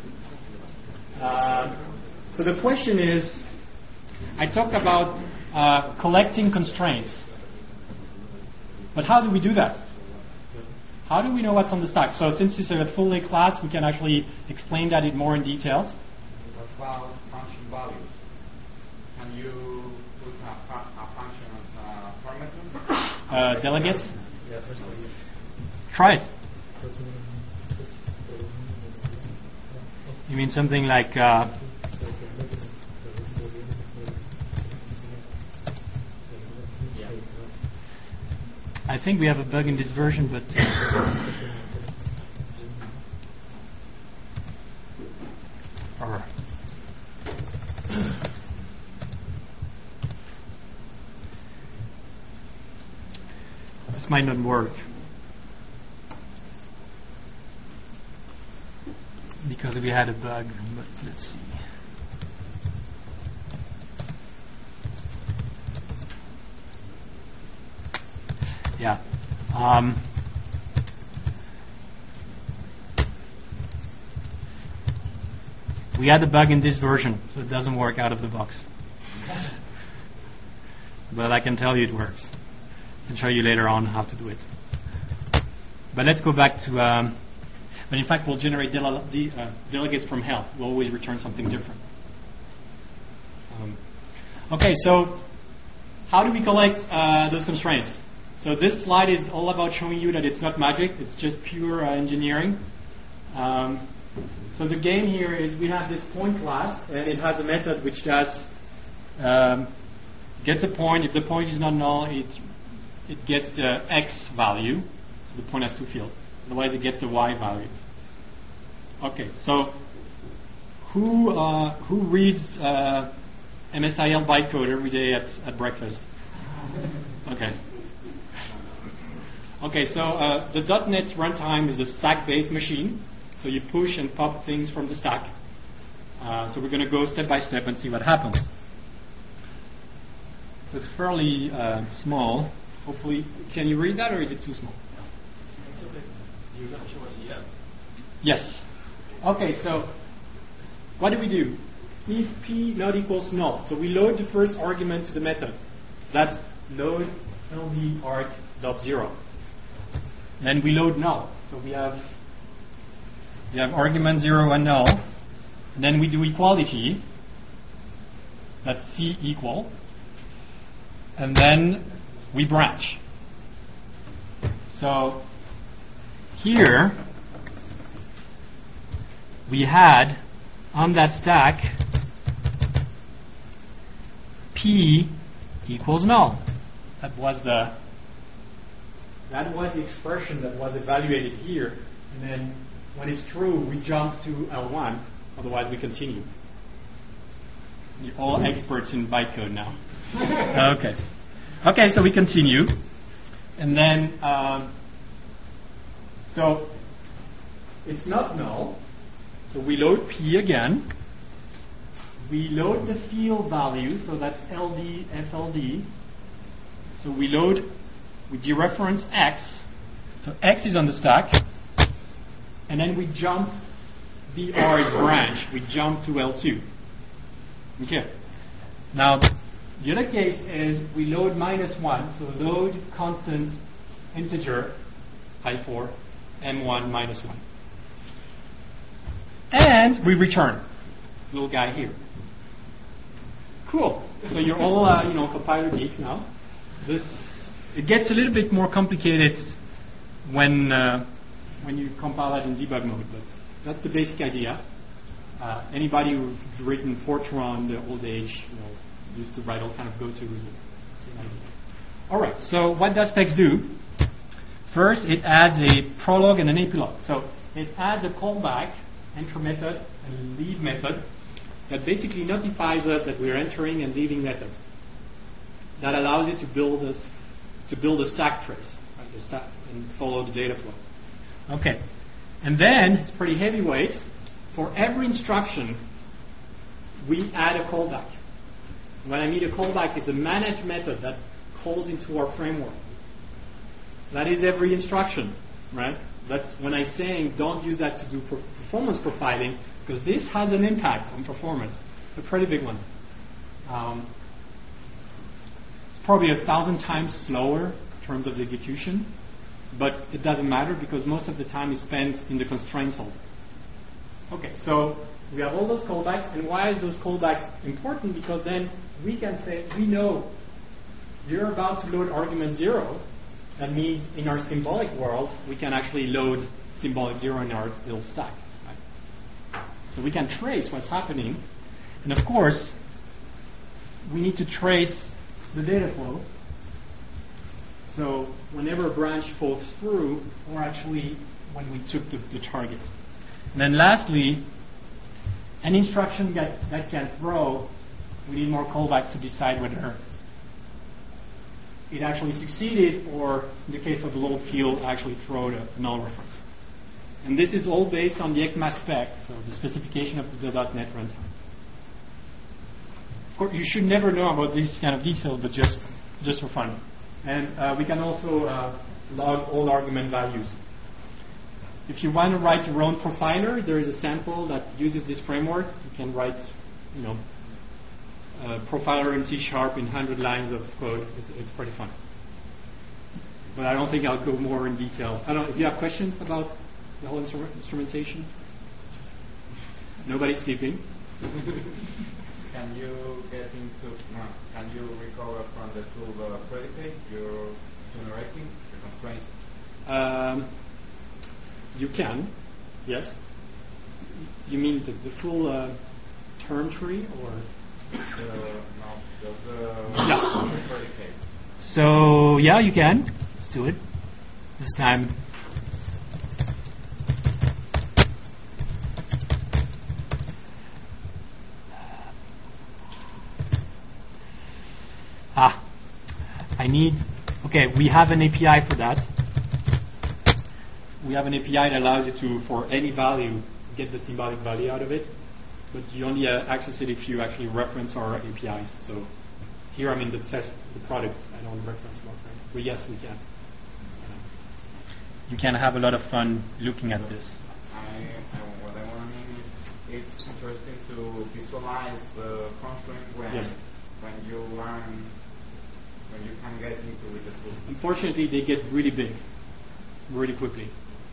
So the question is, I talked about collecting constraints, but how do we do that? How do we know what's on the stack? So since it's a full day class, we can actually explain that in more in details. What about function values? Can you put a function as a parameter? Delegates? Yes. Try it. You mean something like I think we have a bug in this version, but this might not work because we had a bug, but let's see. Yeah. We had a bug in this version, so it doesn't work out of the box. But I can tell you it works. I can show you later on how to do it. But let's go back to... but in fact, we'll generate delegates from hell. We'll always return something different. Okay, so how do we collect those constraints? So this slide is all about showing you that it's not magic. It's just pure engineering. So the game here is we have this point class, and it has a method which does gets a point. If the point is not null, it gets the x value. So the point has two fields. Otherwise, it gets the y value. Okay, so who reads MSIL bytecode every day at breakfast? Okay. Okay, so the .NET runtime is a stack-based machine. So you push and pop things from the stack. So we're going to go step by step and see what happens. So it's fairly small. Hopefully, can you read that, or is it too small? You're going to show us the app. Yes. Okay, so what do we do? If p not equals null, so we load the first argument to the method. That's load ld arg.0. Then we load null. So we have argument 0 and null. And then we do equality. That's C equal. And then we branch. So here we had on that stack P equals null. That was the expression that was evaluated here. And then when it's true, we jump to L1. Otherwise, we continue. You're all experts in bytecode now. Okay. Okay, so we continue. And then, so it's not null. So we load P again. We load the field value, so that's LD, FLD. So we dereference X. So X is on the stack. And then we jump, BR is branch. We jump to L2. Okay. Now, the other case is we load -1. So load constant integer, I4, M1 -1. And we return, little guy here. Cool. So you're all, compiler geeks now. It gets a little bit more complicated when you compile that in debug mode, but that's the basic idea. Anybody who's written Fortran, the old age, used to write all kind of go-tos. Same idea. All right. So what does PEX do? First, it adds a prologue and an epilogue. So it adds a callback, enter method, and leave method that basically notifies us that we're entering and leaving methods. That allows you to build a stack trace, right, the stack, and follow the data flow. Okay, and then it's pretty heavyweight. For every instruction, we add a callback. When I mean a callback, it's a managed method that calls into our framework. That is every instruction, right? That's when I'm saying don't use that to do performance profiling, because this has an impact on performance, a pretty big one. It's probably 1,000 times slower in terms of the execution, but it doesn't matter because most of the time is spent in the constraint solver. Okay, so we have all those callbacks, and why is those callbacks important? Because then we can say, we know you're about to load argument 0. That means in our symbolic world, we can actually load symbolic 0 in our little stack. Right? So we can trace what's happening. And of course, we need to trace the data flow. So whenever a branch falls through, or actually when we took the target. And then lastly, an instruction that can throw, we need more callbacks to decide whether it actually succeeded, or in the case of the load field, actually throw a null reference. And this is all based on the ECMA spec, so the specification of the .NET runtime. Of course, you should never know about these kind of details, but just for fun. And we can also log all argument values. If you want to write your own profiler, there is a sample that uses this framework. You can write, a profiler in C# in 100 lines of code. It's pretty fun. But I don't think I'll go more in details. I don't know if you have questions about the whole instrumentation. Nobody's sleeping. Can you can you recover from the tool the predicate you're generating, the constraints? You can, yes. You mean the full term tree, or? No, just the predicate. So, yeah, you can. Let's do it. This time. Okay, we have an API for that. We have an API that allows you to, for any value, get the symbolic value out of it. But you only access it if you actually reference our APIs. So here I'm in the product. I don't reference Morphing. But yes, we can. You can have a lot of fun looking at this. What I want to mean is it's interesting to visualize the constraint when you can get into with the tool. Unfortunately, they get really big, really quickly.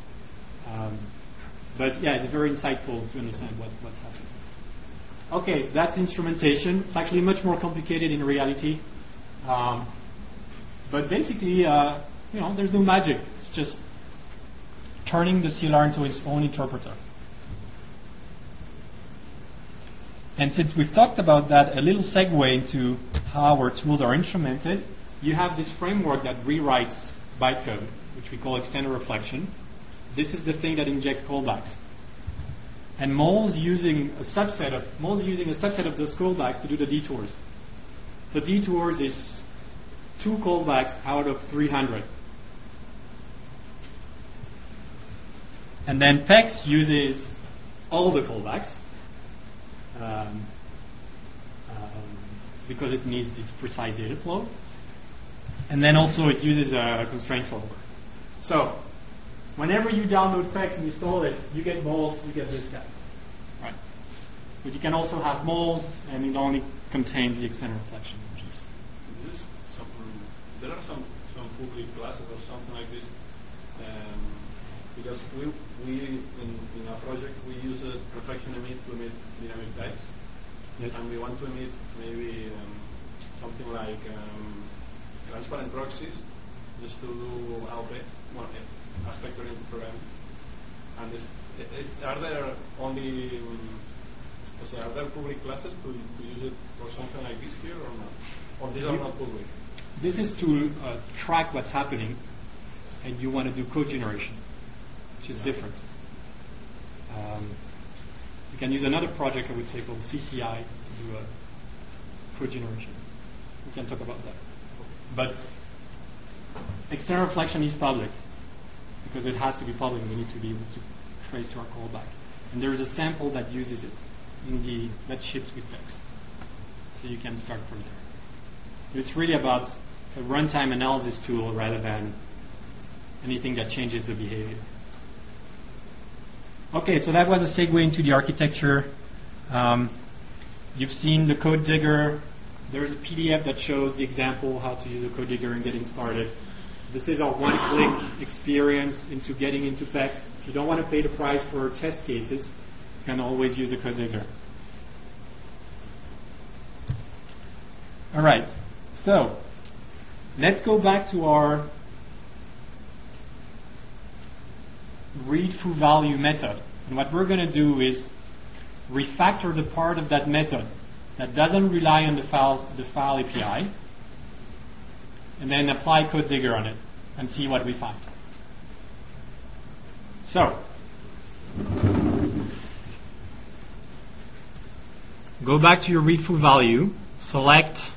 But yeah, it's very insightful to understand what's happening. Okay, so that's instrumentation. It's actually much more complicated in reality. But basically, there's no magic. It's just turning the CLR into its own interpreter. And since we've talked about that, a little segue into how our tools are instrumented, you have this framework that rewrites bytecode, which we call extended reflection. This is the thing that injects callbacks. And Mole's using a subset of those callbacks to do the detours. So detours is 2 callbacks out of 300. And then PEX uses all the callbacks because it needs this precise data flow. And then also it uses a constraint solver. So whenever you download PEX and install it, you get moles, you get this guy. Right? But you can also have moles, and it only contains the extended reflection piece. There are some public classes or something like this, because we in our project we use a reflection emit to emit dynamic types. Yes. And we want to emit maybe something like transparent proxies, just to do aspect oriented programming. And are there only are there public classes to use it for something like this here or not? Or these are not public? This is to track what's happening, and you want to do code generation, which is different. You can use another project, I would say, called CCI to do code generation. We can talk about that. But external reflection is public, because it has to be public. We need to be able to trace to our callback. And there is a sample that uses it that ships with PEX. So you can start from there. It's really about a runtime analysis tool rather than anything that changes the behavior. Okay, so that was a segue into the architecture. You've seen the code digger. There's a PDF that shows the example how to use a code digger and getting started. This is our one-click experience into getting into PEX. If you don't want to pay the price for test cases, you can always use the code digger. All right, so let's go back to our read foo value method. And what we're going to do is refactor the part of that method that doesn't rely on the file API, and then apply code digger on it and see what we find. So go back to your read foo value, select,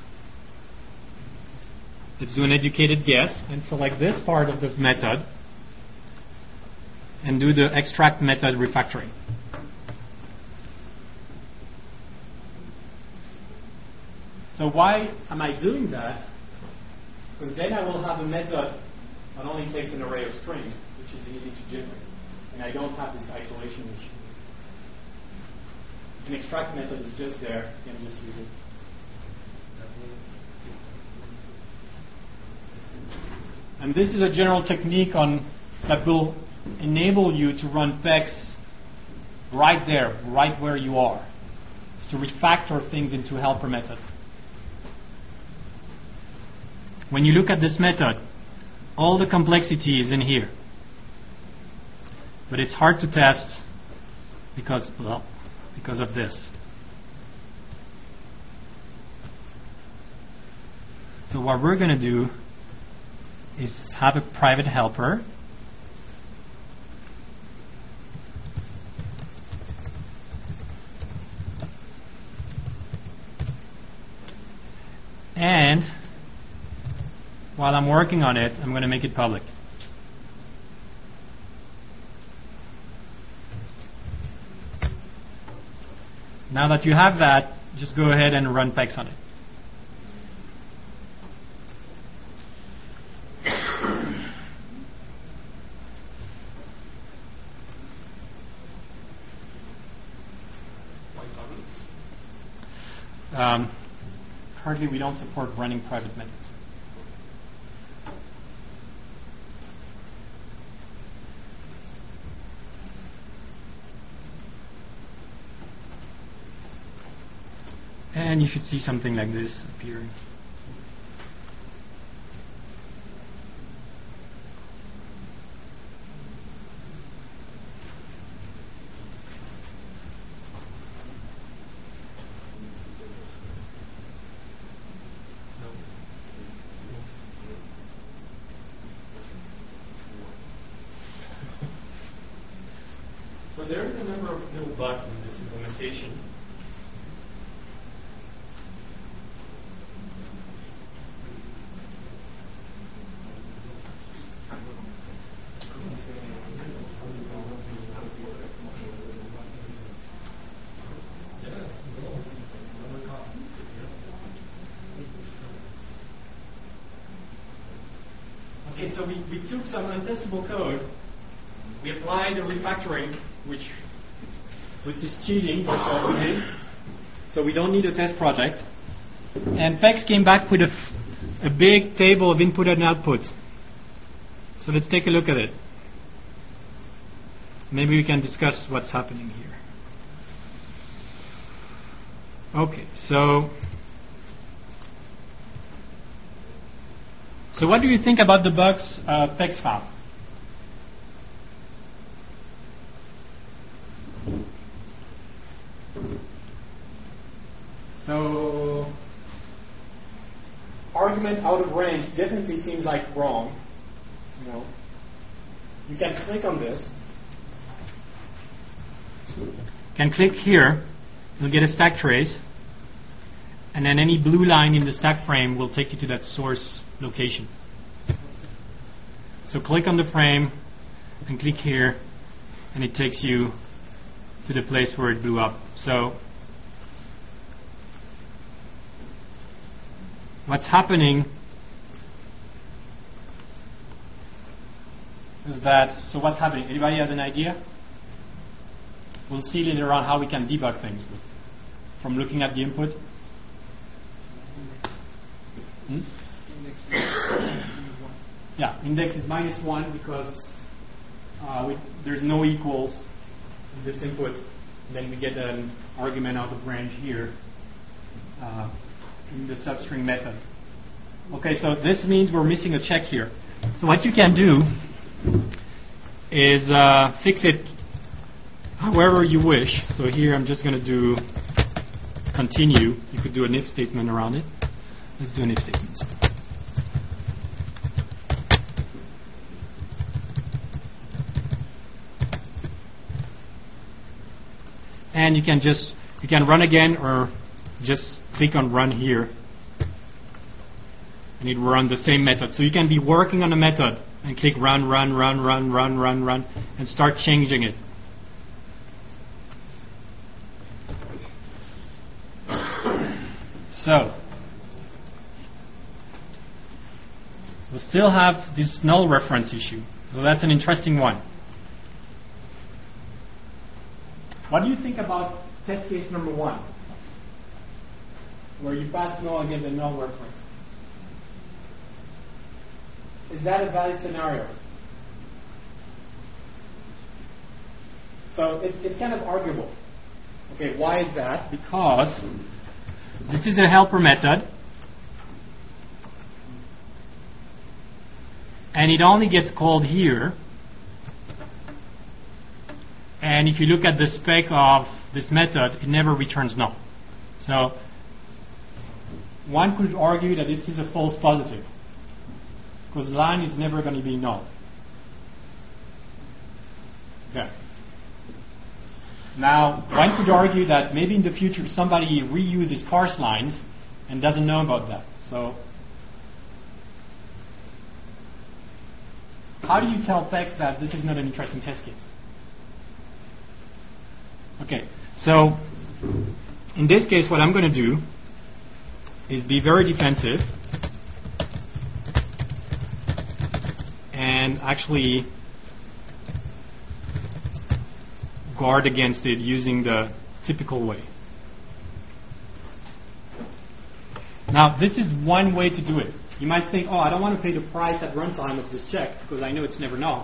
let's do an educated guess, and select this part of the method and do the extract method refactoring. So why am I doing that? Because then I will have a method that only takes an array of strings, which is easy to generate. And I don't have this isolation issue. An extract method is just there, you can just use it. And this is a general technique that will enable you to run PEX right there, right where you are. It's to refactor things into helper methods. When you look at this method, all the complexity is in here. But it's hard to test because of this. So what we're going to do is have a private helper. And while I'm working on it, I'm going to make it public. Now that you have that, just go ahead and run PEX on it. Currently, we don't support running private methods. And you should see something like this appearing. So there is a number of little bugs in this implementation. Okay, so we took some untestable code, we applied a refactoring, which was just cheating, that's all we did. So we don't need a test project. And PEX came back with a big table of input and outputs. So let's take a look at it. Maybe we can discuss what's happening here. Okay, so what do you think about the bugs PEX found? So argument out of range definitely seems like wrong. You can click on this. You can click here. You'll get a stack trace. And then any blue line in the stack frame will take you to that source location. So click on the frame and click here, and it takes you to the place where it blew up. So what's happening is that, so what's happening? Anybody has an idea? We'll see later on how we can debug things from looking at the input. Yeah, index is -1 because there's no equals in this input. Then we get an argument out of range here in the substring method. Okay, so this means we're missing a check here. So what you can do is fix it however you wish. So here I'm just going to do continue. You could do an if statement around it. Let's do an if statement. And you can run again or just click on run here. And it will run the same method. So you can be working on a method and click run, run, run, run, run, run, run, and start changing it. So we'll still have this null reference issue. So that's an interesting one. What do you think about test case number 1? Where you pass null and get the null reference. Is that a valid scenario? So it's kind of arguable. Okay, why is that? Because this is a helper method, and it only gets called here. And if you look at the spec of this method, it never returns null. So one could argue that this is a false positive, because line is never going to be null. Okay. Now, one could argue that maybe in the future somebody reuses parse lines and doesn't know about that. So how do you tell PEX that this is not an interesting test case? Okay, so in this case, what I'm going to do is be very defensive and actually guard against it using the typical way. Now, this is one way to do it. You might think, oh, I don't want to pay the price at runtime of this check because I know it's never null.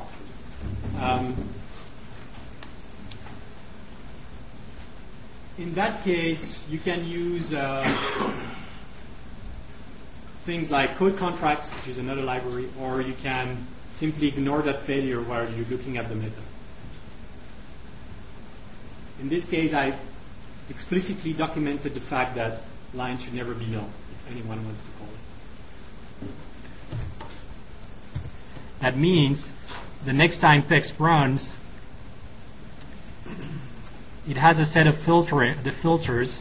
In that case, you can use things like code contracts, which is another library, or you can simply ignore that failure while you're looking at the method. In this case, I explicitly documented the fact that line should never be null, if anyone wants to call it. That means the next time PEX runs, it has a set of filters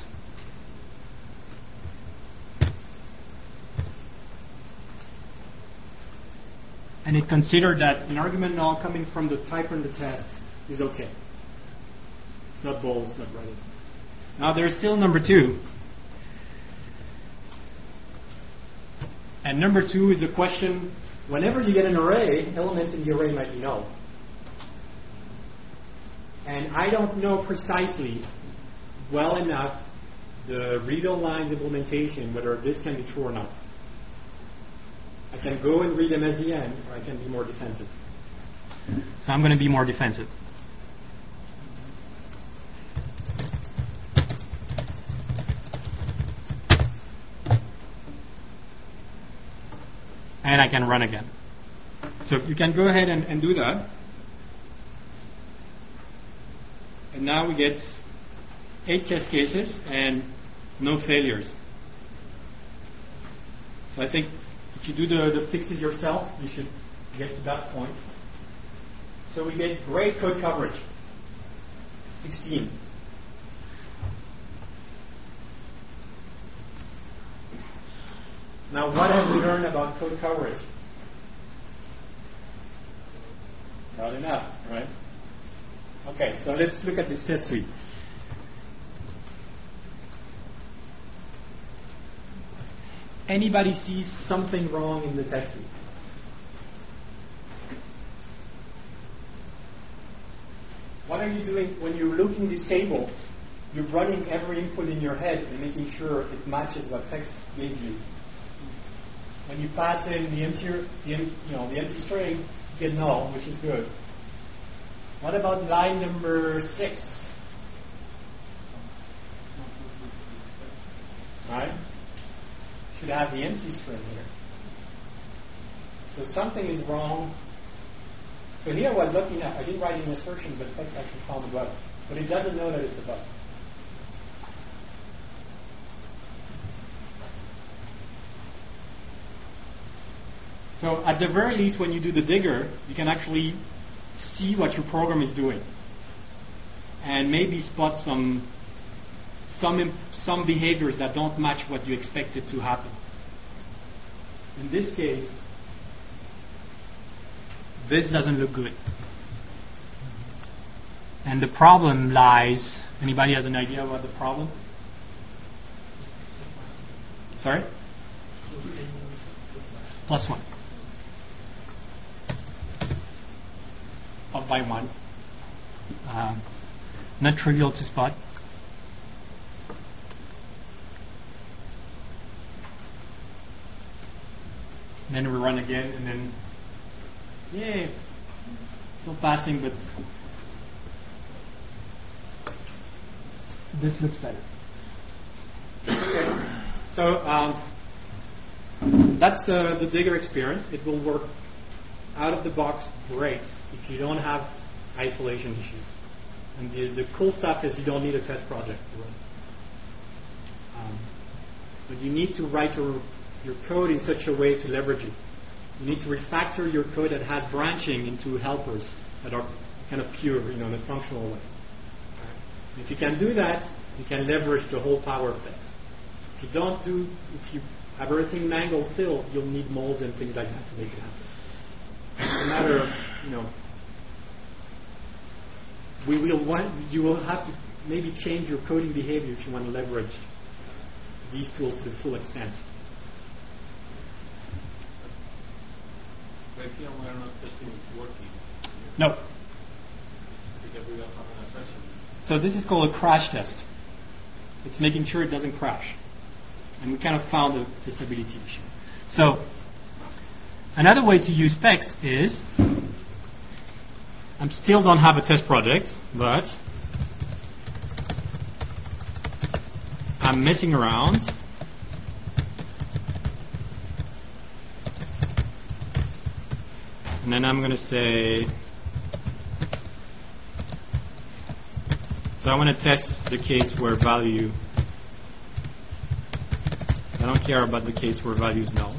and it considered that an argument null coming from the typer in the test is okay. It's not bold, it's not right. Now there's still number 2. And number 2 is the question, whenever you get an array, elements in the array might be null. And I don't know precisely well enough the read-all lines implementation whether this can be true or not. I can go and read them as the end, or I can be more defensive. So I'm going to be more defensive. And I can run again. So you can go ahead and do that. And now we get 8 test cases and no failures. So I think if you do the fixes yourself, you should get to that point. So we get great code coverage, 16. Now, what have we learned about code coverage? Not enough, right? Okay, so let's look at this test suite. Anybody sees something wrong in the test suite? What are you doing when you're looking this table? You're running every input in your head and making sure it matches what PEX gave you. When you pass in the empty string, you get null, which is good. What about line number 6? Right? Should have the empty string here. So something is wrong. So here I was looking at, I didn't write an assertion, but PEX actually found a bug. But it doesn't know that it's a bug. So at the very least, when you do the digger, you can actually see what your program is doing, and maybe spot some behaviors that don't match what you expected to happen. In this case, this doesn't look good. And the problem lies, anybody has an idea about the problem? Sorry? +1. by one. Not trivial to spot. And then we run again, and then, yay, still passing, but this looks better. Okay. So that's the Digger experience. It will work out of the box great if you don't have isolation issues. And the cool stuff is you don't need a test project to run. But you need to write your code in such a way to leverage it. You need to refactor your code that has branching into helpers that are kind of pure, in a functional way. If you can do that, you can leverage the whole power of Pex. If you have everything mangled still, you'll need moles and things like that to make it happen. It's a matter of, you will have to maybe change your coding behavior if you want to leverage these tools to the full extent. But here we are not testing it's working. No. Because we don't have an assessment. So this is called a crash test. It's making sure it doesn't crash. And we kind of found a testability issue. So another way to use Pex is, I still don't have a test project, but I'm messing around. And then I'm going to say, so I want to test the case where value, I don't care about the case where value is null.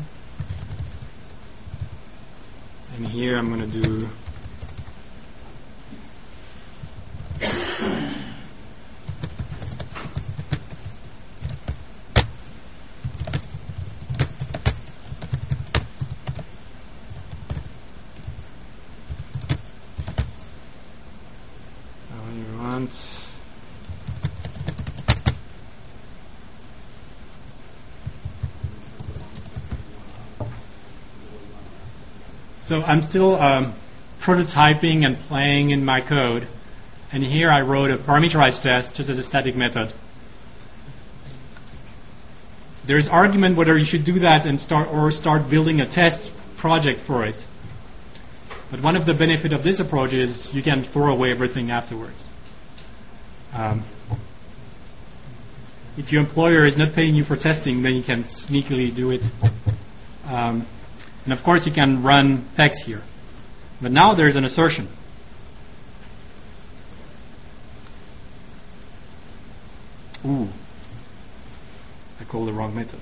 And here I'm going to do So I'm still prototyping and playing in my code. And here I wrote a parameterized test just as a static method. There's argument whether you should do that and start building a test project for it. But one of the benefits of this approach is you can throw away everything afterwards. If your employer is not paying you for testing, then you can sneakily do it. And of course, you can run Pex here. But now there's an assertion. Ooh, I called the wrong method.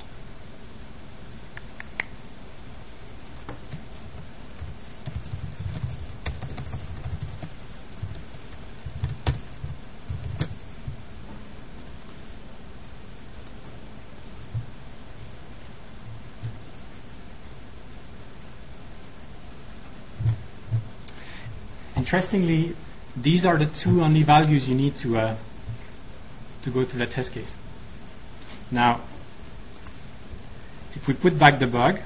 Interestingly, these are the two only values you need to go through that test case. Now, if we put back the bug,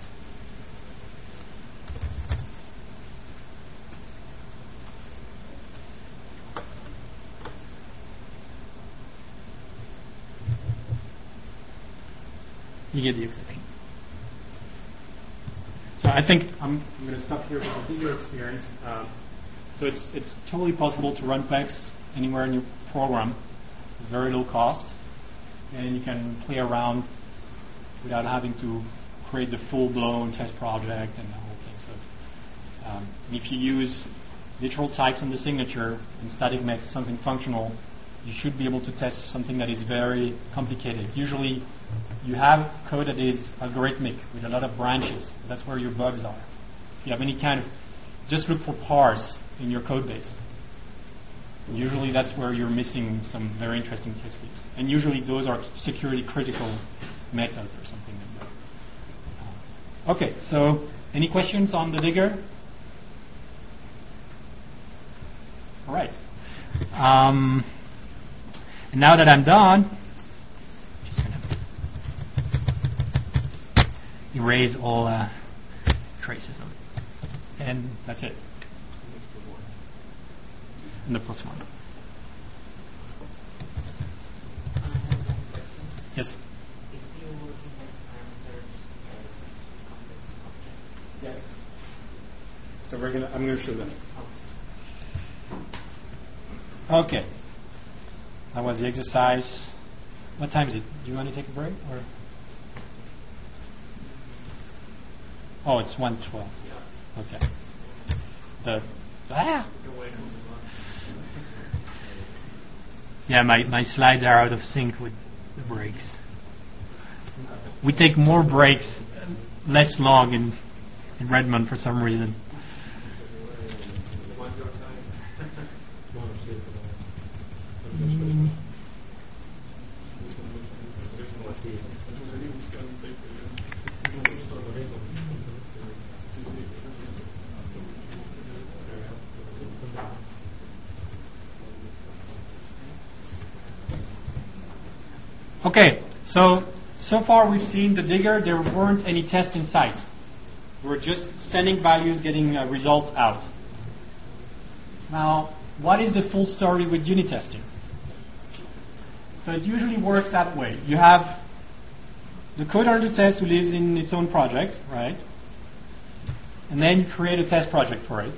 you get the exception. So I think I'm going to stop here for the video experience. So it's totally possible to run Pex anywhere in your program with very low cost, and you can play around without having to create the full-blown test project and the whole thing. So if you use literal types on the signature and static makes something functional, you should be able to test something that is very complicated. Usually you have code that is algorithmic with a lot of branches. That's where your bugs are. If you have any kind of, just look for parse in your code base. Usually that's where you're missing some very interesting test cases. And usually those are security critical methods or something like that. Okay, so any questions on the Digger? All right. And now that I'm done, just going to erase all traces of it. And that's it. and the plus 1. Yes? If you implement parameters as complex objects, Yes. So I'm going to show that. Okay. That was the exercise. What time is it? Do you want to take a break or? Oh, it's 1:12. Okay. Yeah, my slides are out of sync with the breaks. We take more breaks, less long in Redmond for some reason. Okay, so far we've seen the digger. There weren't any tests in sight. We're just sending values, getting results out. Now, what is the full story with unit testing? So it usually works that way. You have the code under test who lives in its own project, right? And then you create a test project for it.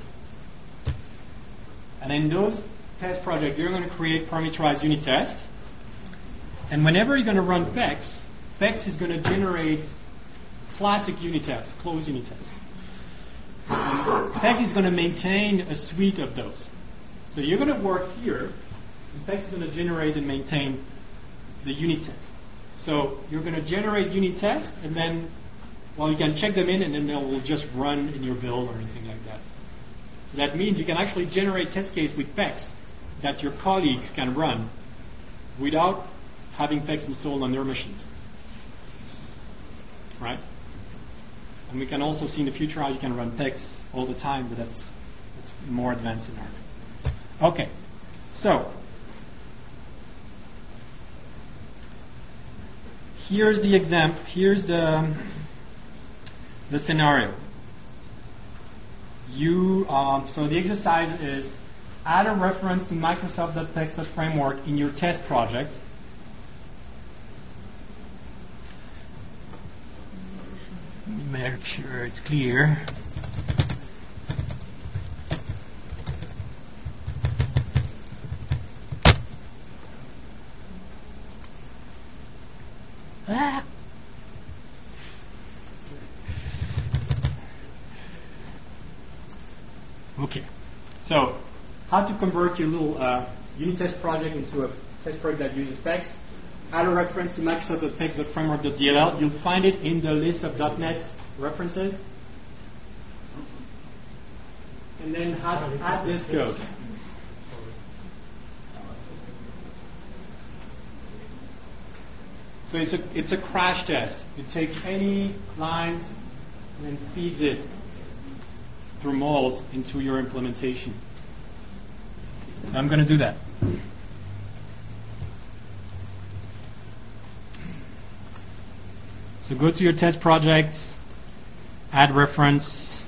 And in those test projects, you're going to create parameterized unit tests. And whenever you're going to run PEX, PEX is going to generate classic unit tests, closed unit tests. And PEX is going to maintain a suite of those. So you're going to work here, and PEX is going to generate and maintain the unit test. So you're going to generate unit tests, and then, well, you can check them in, and then they will just run in your build or anything like that. So that means you can actually generate test case with PEX that your colleagues can run without having PEX installed on their machines. Right? And we can also see in the future how you can run PEX all the time, but that's more advanced scenario. Okay, so here's the example. Here's the scenario. So the exercise is add a reference to Microsoft.PEX.framework in your test project. Make sure it's clear. Okay, so how to convert your little unit test project into a test project that uses PEX? Add a reference to Microsoft.PEX.framework.dll. You'll find it in the list of .NET references. And then add this code. So it's a crash test. It takes any lines and then feeds it through moles into your implementation. So I'm going to do that. So go to your test projects, add reference,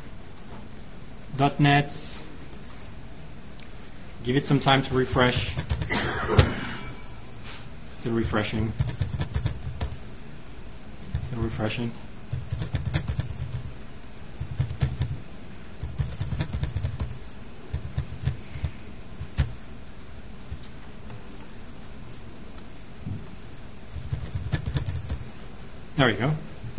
.NET, give it some time to refresh. Still refreshing. Still refreshing. There you go.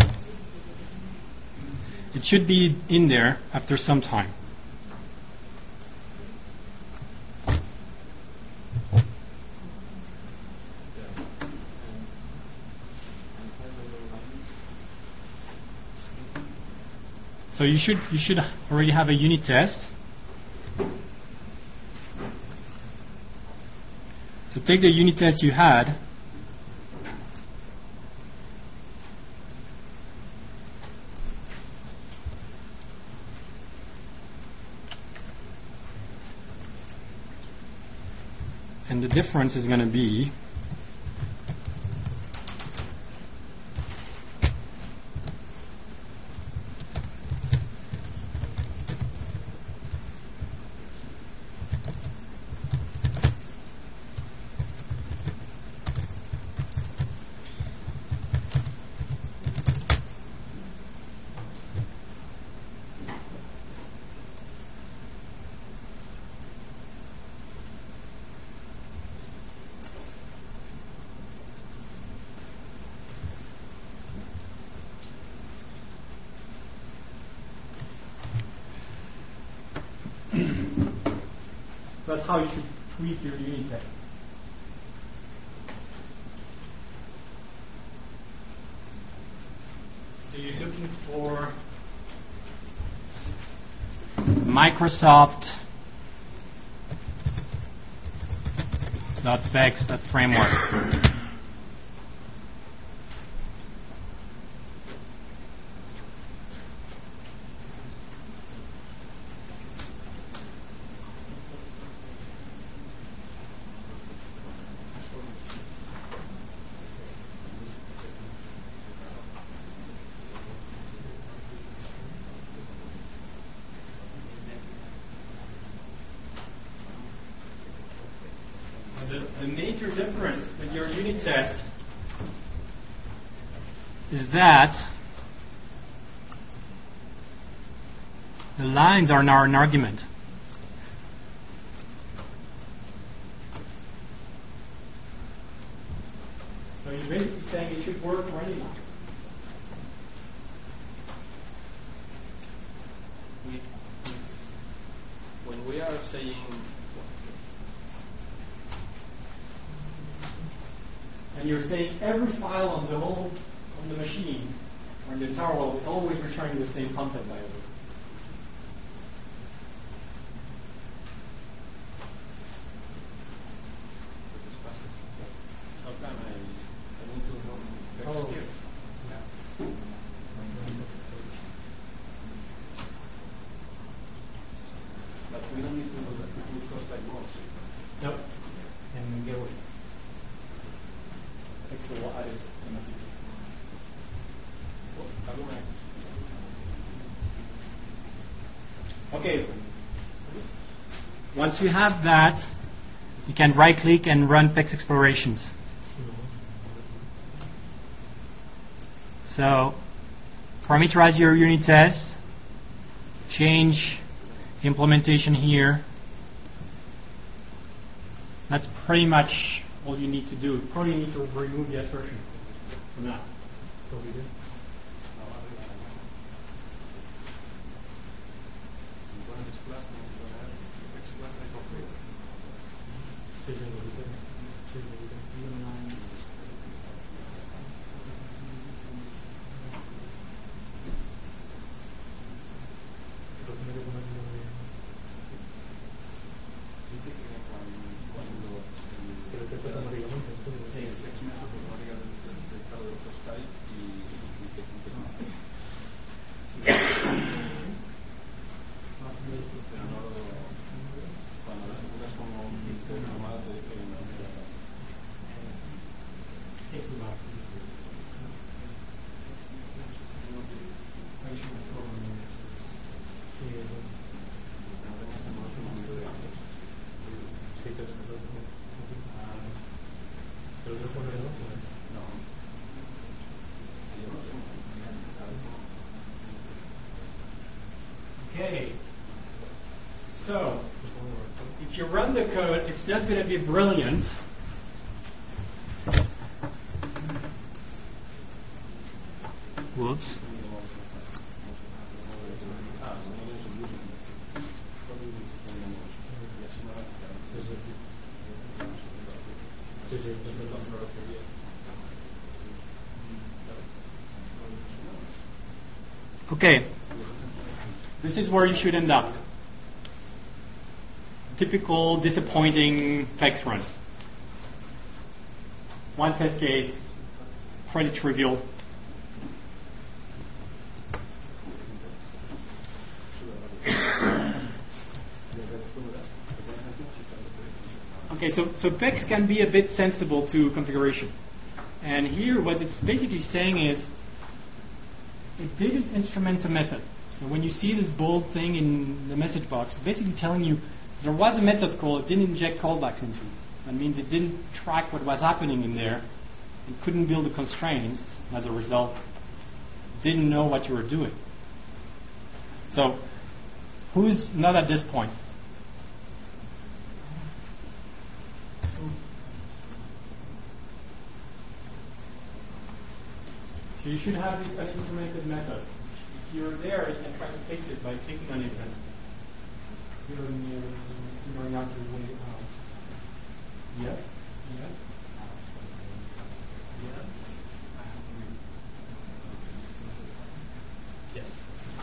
It should be in there after some time. So you should already have a unit test. So take the unit test you had. And the difference is going to be That's how you should treat your unit test. So you're looking for Microsoft.bex.framework. The major difference with your unit test is that the lines are now an argument. So you're basically saying it should work for any line. When we are saying, And you're saying every file on the machine or in the entire world is always returning the same content by the way. how can I need to know Oh. here. But we don't need to do just like most. Nope. And get away. Takes a while. It's automatically. Okay. Once you have that, you can right-click and run PEX explorations. So, parameterize your unit test, change the implementation here. That's pretty much all you need to do. You probably need to remove the assertion for now. Okay, so if you run the code, it's not going to be brilliant. Whoops. Okay, this is where you should end up. Typical disappointing PEX run. One test case, pretty trivial. Okay, so PEX can be a bit sensible to configuration. And here what it's basically saying is it didn't instrument a method. So when you see this bold thing in the message box, it's basically telling you there was a method call, it didn't inject callbacks into it. That means it didn't track what was happening in there. It couldn't build the constraints. As a result, didn't know what you were doing. So who's not at this point? So you should have this uninstrumented method. If you're there, you can try to fix it by clicking on it and figuring out your way out. Yep. Yep. Yep. Yes.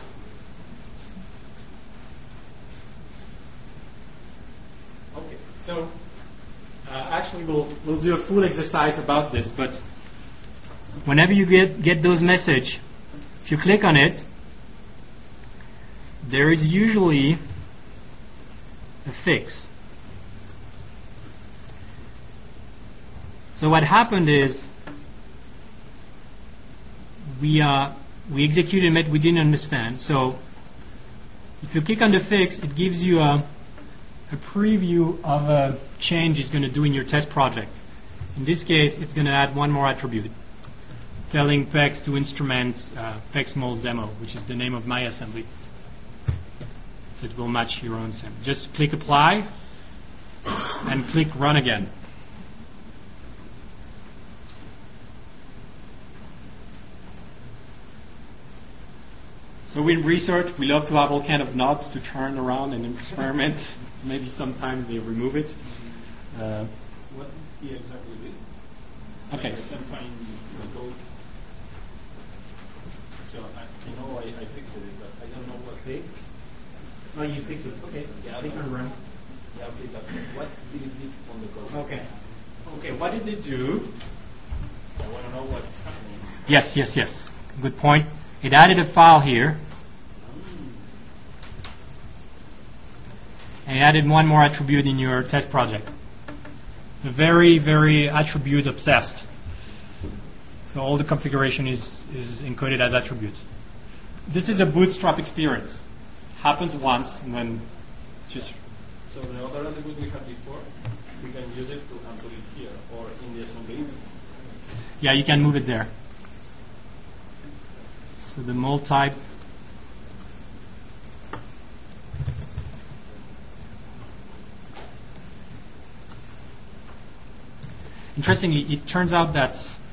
Okay. So actually, we'll do a full exercise about this, but whenever you get those message, if you click on it, there is usually a fix. So what happened is we executed it, we didn't understand. So if you click on the fix, it gives you a preview of a change it's going to do in your test project. In this case, it's going to add one more attribute, telling PEX to instrument PEX moles demo, which is the name of my assembly. So it will match your own assembly. Just click apply and click run again. So in research, we love to have all kind of knobs to turn around and experiment. Maybe sometimes they remove it. What did he exactly do? Okay. I can find the code. So I know I fixed it, but I don't know what. Okay. Oh, you fixed it. Okay. Yeah, Click on run. Yeah, okay, but what did it do on the code? Okay. Okay, what did it do? I want to know what's happening. Yes. Good point. It added a file here. And it added one more attribute in your test project. Very, very attribute obsessed. So all the configuration is encoded as attributes. This is a bootstrap experience. Happens once and then just. So the other attribute we had before, we can use it to put it here or in the assembly. Yeah, you can move it there. So the mole type. Interestingly, it turns out that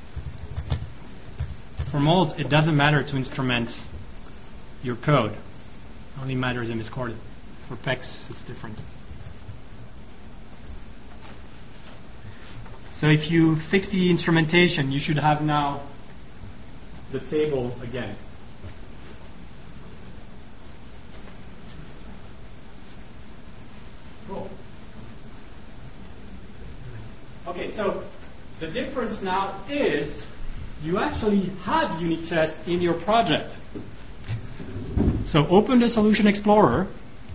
for moles, it doesn't matter to instrument your code. It only matters if it's coded. For PEX, it's different. So if you fix the instrumentation, you should have now the table again. Cool. Okay, so the difference now is you actually have unit tests in your project. So open the Solution Explorer.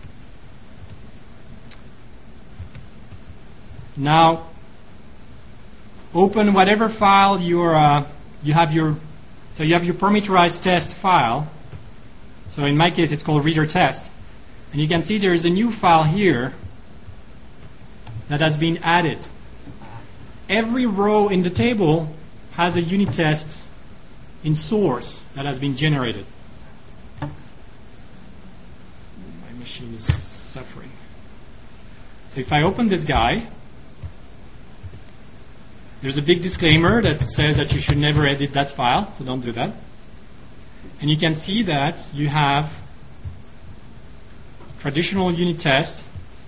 Now open whatever file you have your parameterized test file. So in my case, it's called reader test, and you can see there is a new file here that has been added. Every row in the table has a unit test in source that has been generated. My machine is suffering. So if I open this guy, there's a big disclaimer that says that you should never edit that file, so don't do that. And you can see that you have traditional unit test,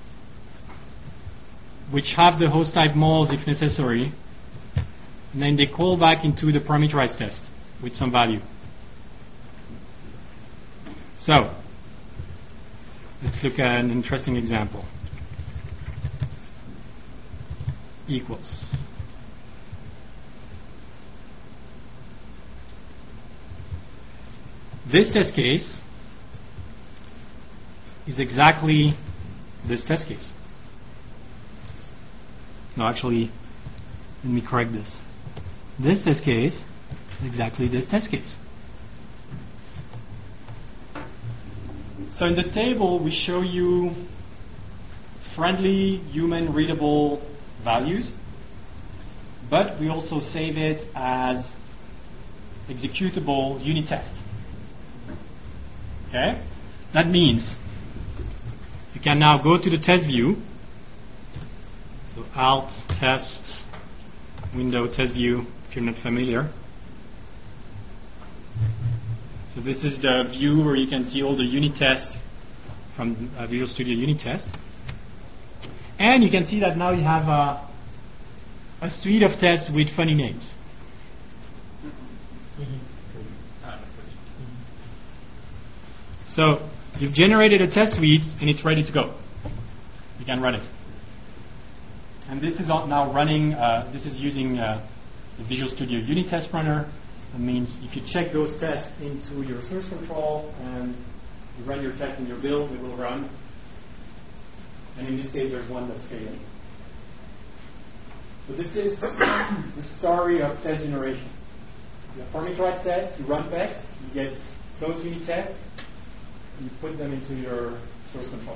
which have the host type moles if necessary, and then they call back into the parameterized test with some value. So let's look at an interesting example. Equals. This test case is exactly this test case. No, actually, let me correct this. This test case is exactly this test case. So in the table, we show you friendly, human-readable values, but we also save it as executable unit test. Okay? That means you can now go to the test view. So Alt, Test, Window, Test View, if you're not familiar. So this is the view where you can see all the unit tests from Visual Studio Unit Test. And you can see that now you have a suite of tests with funny names. So you've generated a test suite and it's ready to go. You can run it. And this is now running, this is using the Visual Studio Unit Test Runner. That means if you check those tests into your source control and you run your test in your build, it will run. And in this case, there's one that's failing. So this is the story of test generation. You have parameterized tests, you run PEX, you get closed unit tests, you put them into your source control.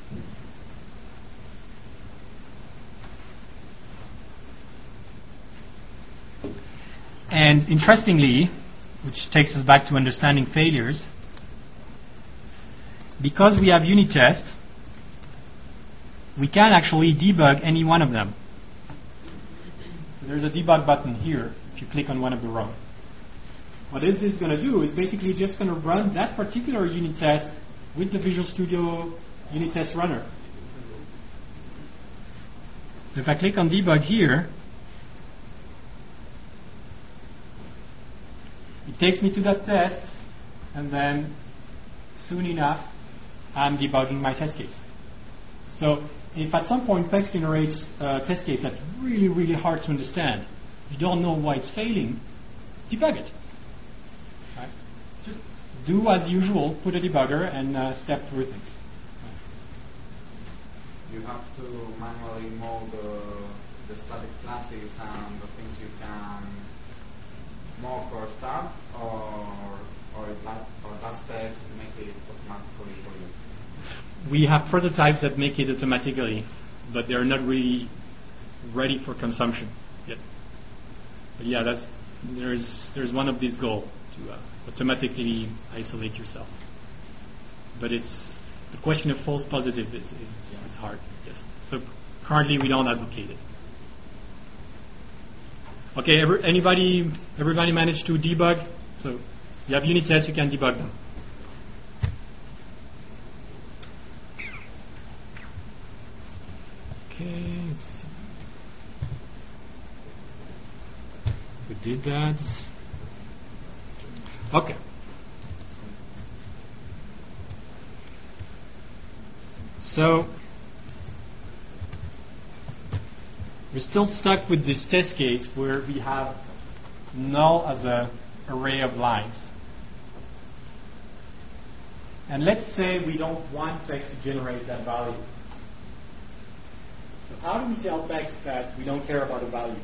And interestingly, which takes us back to understanding failures, because we have unit tests, we can actually debug any one of them. There's a debug button here if you click on one of the rows. What is this going to do is basically just going to run that particular unit test with the Visual Studio Unit Test Runner. So if I click on debug here, it takes me to that test, and then soon enough, I'm debugging my test case. So if at some point PEX generates a test case that's really, really hard to understand, you don't know why it's failing, debug it. Right? Just do as usual, put a debugger, and step through things. You have to manually mold the static classes and the things you can mock or start, or does PEX make it automatically for you? We have prototypes that make it automatically, but they're not really ready for consumption yet. But yeah, there's one of these goals to automatically isolate yourself. But it's the question of false positive is hard. Yes. So currently we don't advocate it. Okay, everybody managed to debug? So you have unit tests, you can debug them. Okay, let's see. We did that. Okay. So we're still stuck with this test case where we have null as an array of lines. And let's say we don't want PEX to generate that value. So how do we tell PEX that we don't care about the value?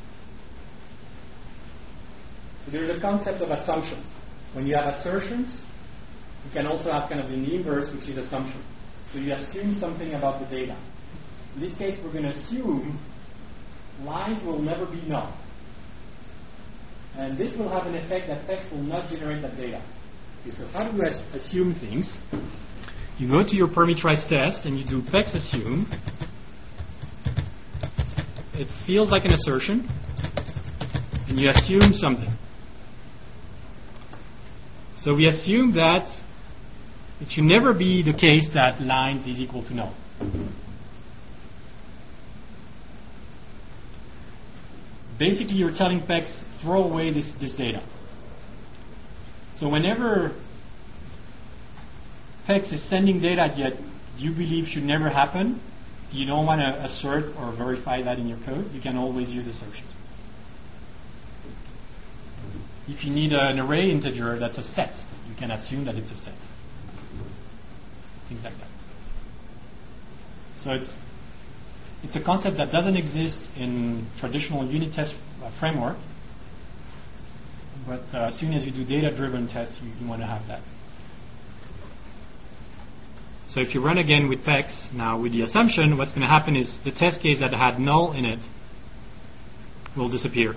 So there's a concept of assumptions. When you have assertions, you can also have kind of the inverse, which is assumption. So you assume something about the data. In this case, we're going to assume lines will never be null. And this will have an effect that PEX will not generate that data. Okay, so how do we assume things? You go to your parameterized test and you do PEX assume. It feels like an assertion. And you assume something. So we assume that it should never be the case that lines is equal to null. Basically, you're telling PEX, throw away this data. So whenever PEX is sending data that you believe should never happen, you don't want to assert or verify that in your code, you can always use assertions. If you need an array integer that's a set, you can assume that it's a set. Things like that. So it's a concept that doesn't exist in traditional unit test framework, but as soon as you do data-driven tests, you want to have that. So if you run again with PEX, now with the assumption, what's going to happen is the test case that had null in it will disappear.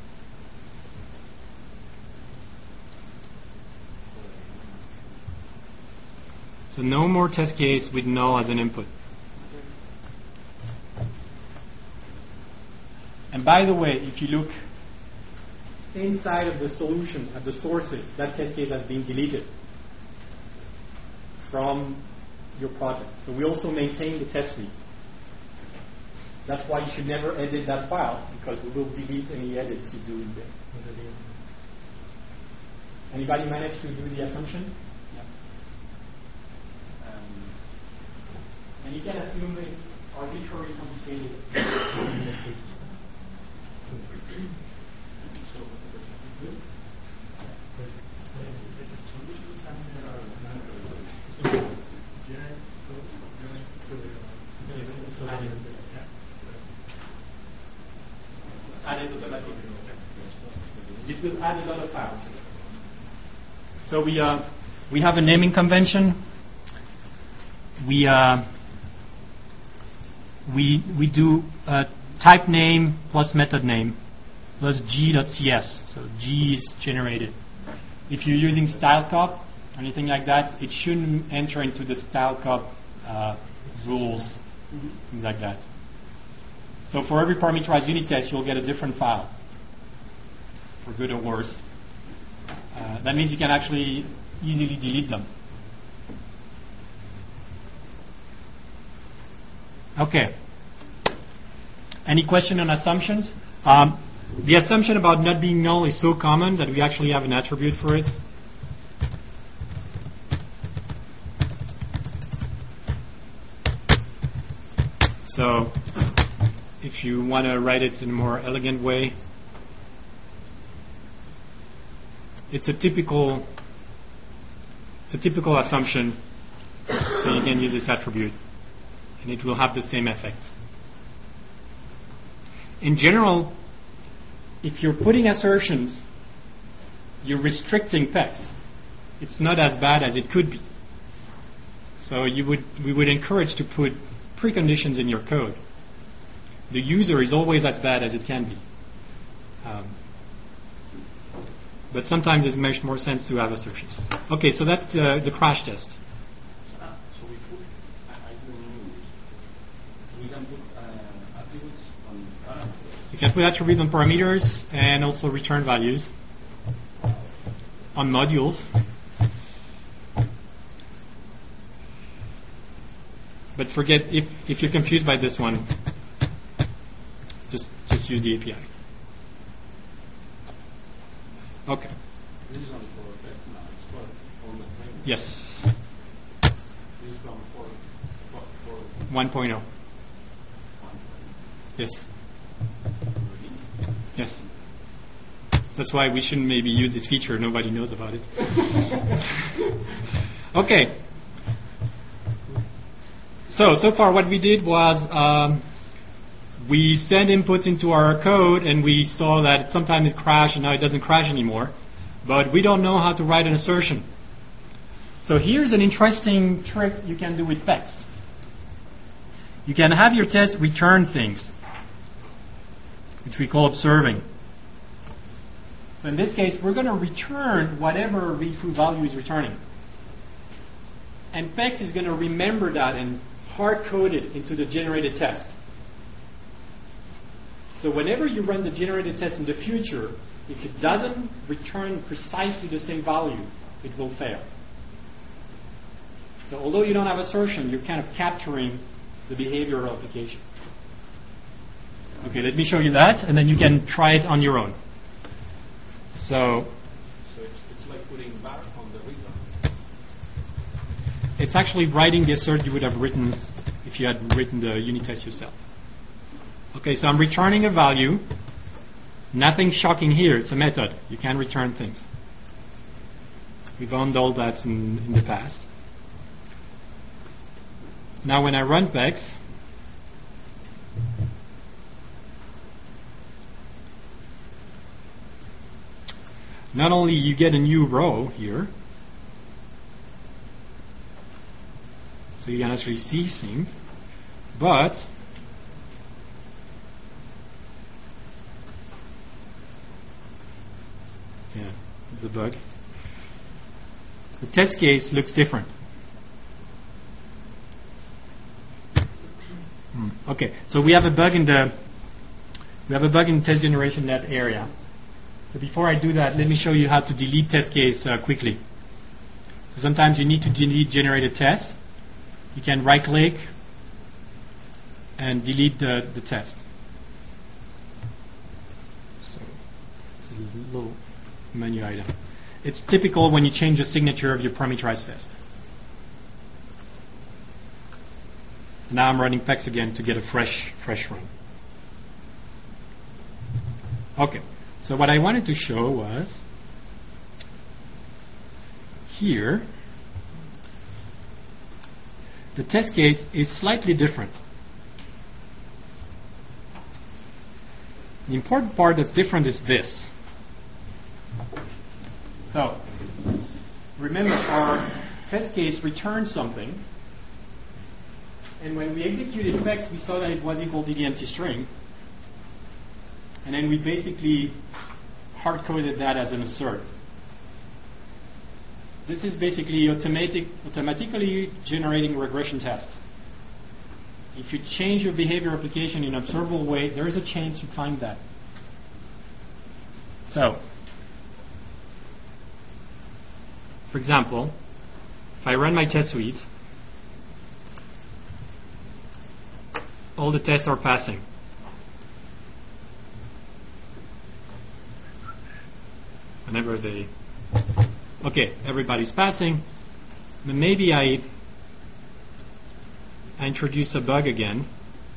So no more test case with null as an input. And by the way, if you look inside of the solution, at the sources, that test case has been deleted from your project. So we also maintain the test suite. That's why you should never edit that file, because we will delete any edits you do in there. Anybody manage to do the assumption? Yeah. And you can assume it arbitrarily complicated. Added automatically. It will add a lot of files. So we have a naming convention. We do type name plus method name plus g.cs. So g is generated. If you're using stylecop or anything like that, it shouldn't enter into the stylecop rules, things like that. So for every parameterized unit test, you'll get a different file, for good or worse. That means you can actually easily delete them. Okay. Any question on assumptions? The assumption about not being null is so common that we actually have an attribute for it. So if you want to write it in a more elegant way, it's a typical assumption, so you can use this attribute, and it will have the same effect. In general, if you're putting assertions, you're restricting PEX. It's not as bad as it could be. So we would encourage to put preconditions in your code. The user is always as bad as it can be. But sometimes it makes more sense to have assertions. Okay, so that's the crash test. So we put, I didn't use, we can put attributes on parameters. You can put attributes on parameters and also return values on modules. But forget, if you're confused by this one, just use the API. Okay. This is only for effect. No, it's for the framework. Yes. This is from 1.0. Yes. Yes. That's why we shouldn't maybe use this feature. Nobody knows about it. Okay. So far what we did was we send inputs into our code, and we saw that sometimes it crashed, and now it doesn't crash anymore. But we don't know how to write an assertion. So here's an interesting trick you can do with PEX. You can have your test return things, which we call observing. So in this case, we're going to return whatever read-through value is returning. And PEX is going to remember that and hard-code it into the generated test. So whenever you run the generated test in the future, if it doesn't return precisely the same value, it will fail. So although you don't have assertion, you're kind of capturing the behavior of application. Okay, let me show you that, and then you can try it on your own. So it's like putting bar on the read line. it's actually writing the assert you would have written if you had written the unit test yourself. Okay, so I'm returning a value. Nothing shocking here. It's a method. You can return things. We've handled that in the past. Now when I run PEX, not only you get a new row here, so you can actually see things, but yeah, it's a bug. The test case looks different. Okay, so we have a bug in the test generation net area. So before I do that, let me show you how to delete test case quickly. So sometimes you need to delete generated test. you can right-click and delete the test. So this is a little menu item. It's typical when you change the signature of your parameterized test. Now I'm running PEX again to get a fresh run. Okay, so what I wanted to show was here the test case is slightly different. The important part that's different is this. So, remember our test case returned something, and when we executed PEX, we saw that it was equal to the empty string, and then we basically hard-coded that as an assert. This is basically automatically generating regression tests. If you change your behavior application in an observable way, there is a chance you find that. So, for example, if I run my test suite, all the tests are passing. Whenever they... Okay, everybody's passing. But maybe I introduce a bug again.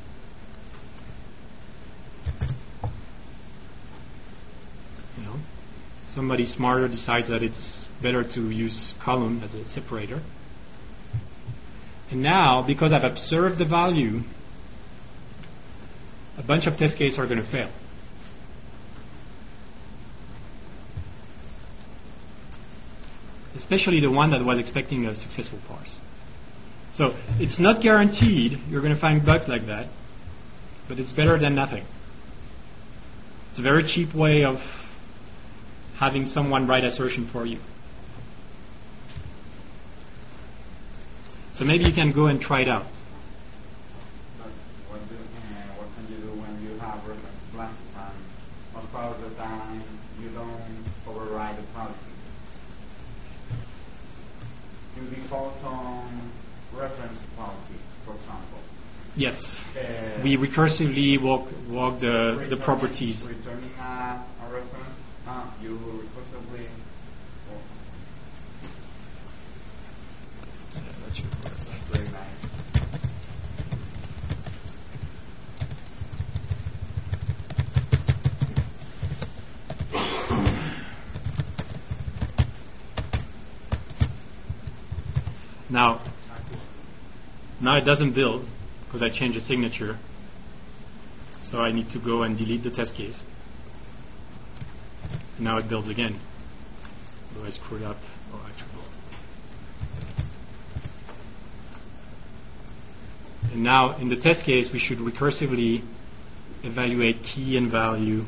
You know, somebody smarter decides that it's better to use column as a separator. And now, because I've observed the value, a bunch of test cases are going to fail. Especially the one that was expecting a successful parse. So it's not guaranteed you're going to find bugs like that, but it's better than nothing. It's a very cheap way of having someone write assertion for you. So maybe you can go and try it out. But what can you do when you have reference classes and most part of the time you don't override the policy? You default on reference policy, for example. Yes. We recursively walk the properties. Returning a reference, you recursively. That's very nice. Now it doesn't build because I changed the signature. So I need to go and delete the test case. Now it builds again. Though I screwed up. Oh, actually. And now in the test case, we should recursively evaluate key and value.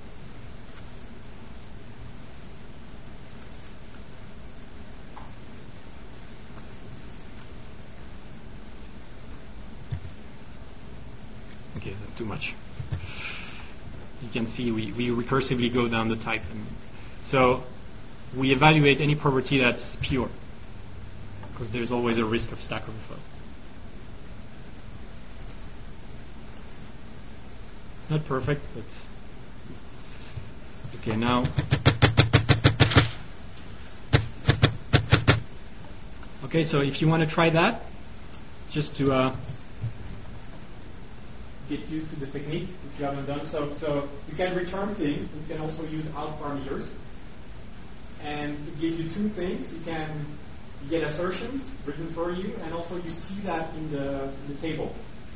Okay, that's too much. You can see we recursively go down the type. So we evaluate any property that's pure, because there's always a risk of stack overflow. It's not perfect, but okay, now okay, so if you want to try that, just to get used to the technique if you haven't done so. So you can return things. You can also use out parameters. And it gives you two things. You get assertions written for you, and also you see that in the table.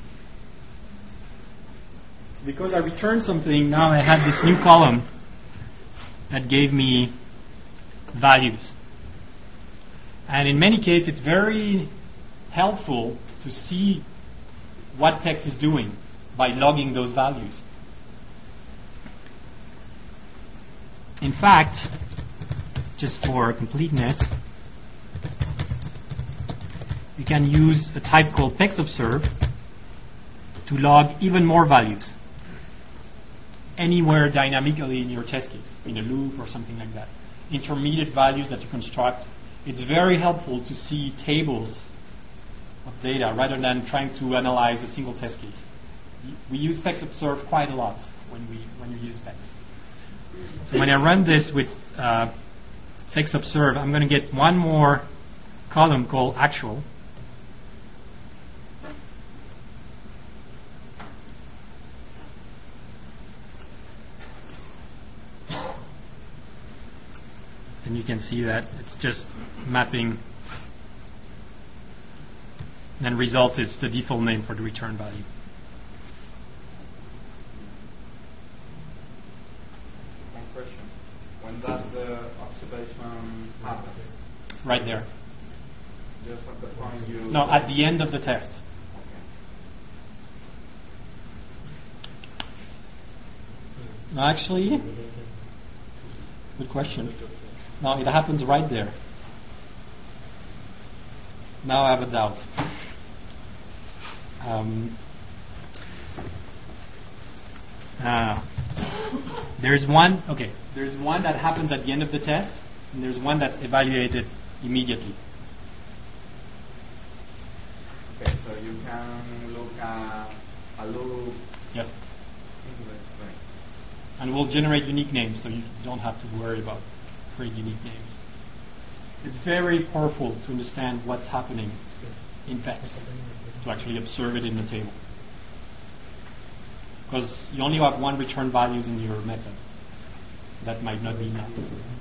So because I returned something, now I have this new column that gave me values. And in many cases, it's very helpful to see what PEX is doing by logging those values. In fact, just for completeness, you can use a type called PEXobserve to log even more values anywhere dynamically in your test case, in a loop or something like that. Intermediate values that you construct. It's very helpful to see tables of data rather than trying to analyze a single test case. We use PEX Observe quite a lot when you use PEX. So when I run this with PEX Observe, I'm going to get one more column called actual. And you can see that it's just mapping. And result is the default name for the return value. One question. When does the observation happen? Right there. Just at the point you... No, at the end of the test. No, actually, good question. No, it happens right there. Now I have a doubt. There's one. Okay, there's one that happens at the end of the test, and there's one that's evaluated immediately. Okay, so you can look at a loop. Yes. Right. And we'll generate unique names, so you don't have to worry about creating unique names. It's very powerful to understand what's happening in PEX, to actually observe it in the table. Because you only have one return values in your method. That might not be enough.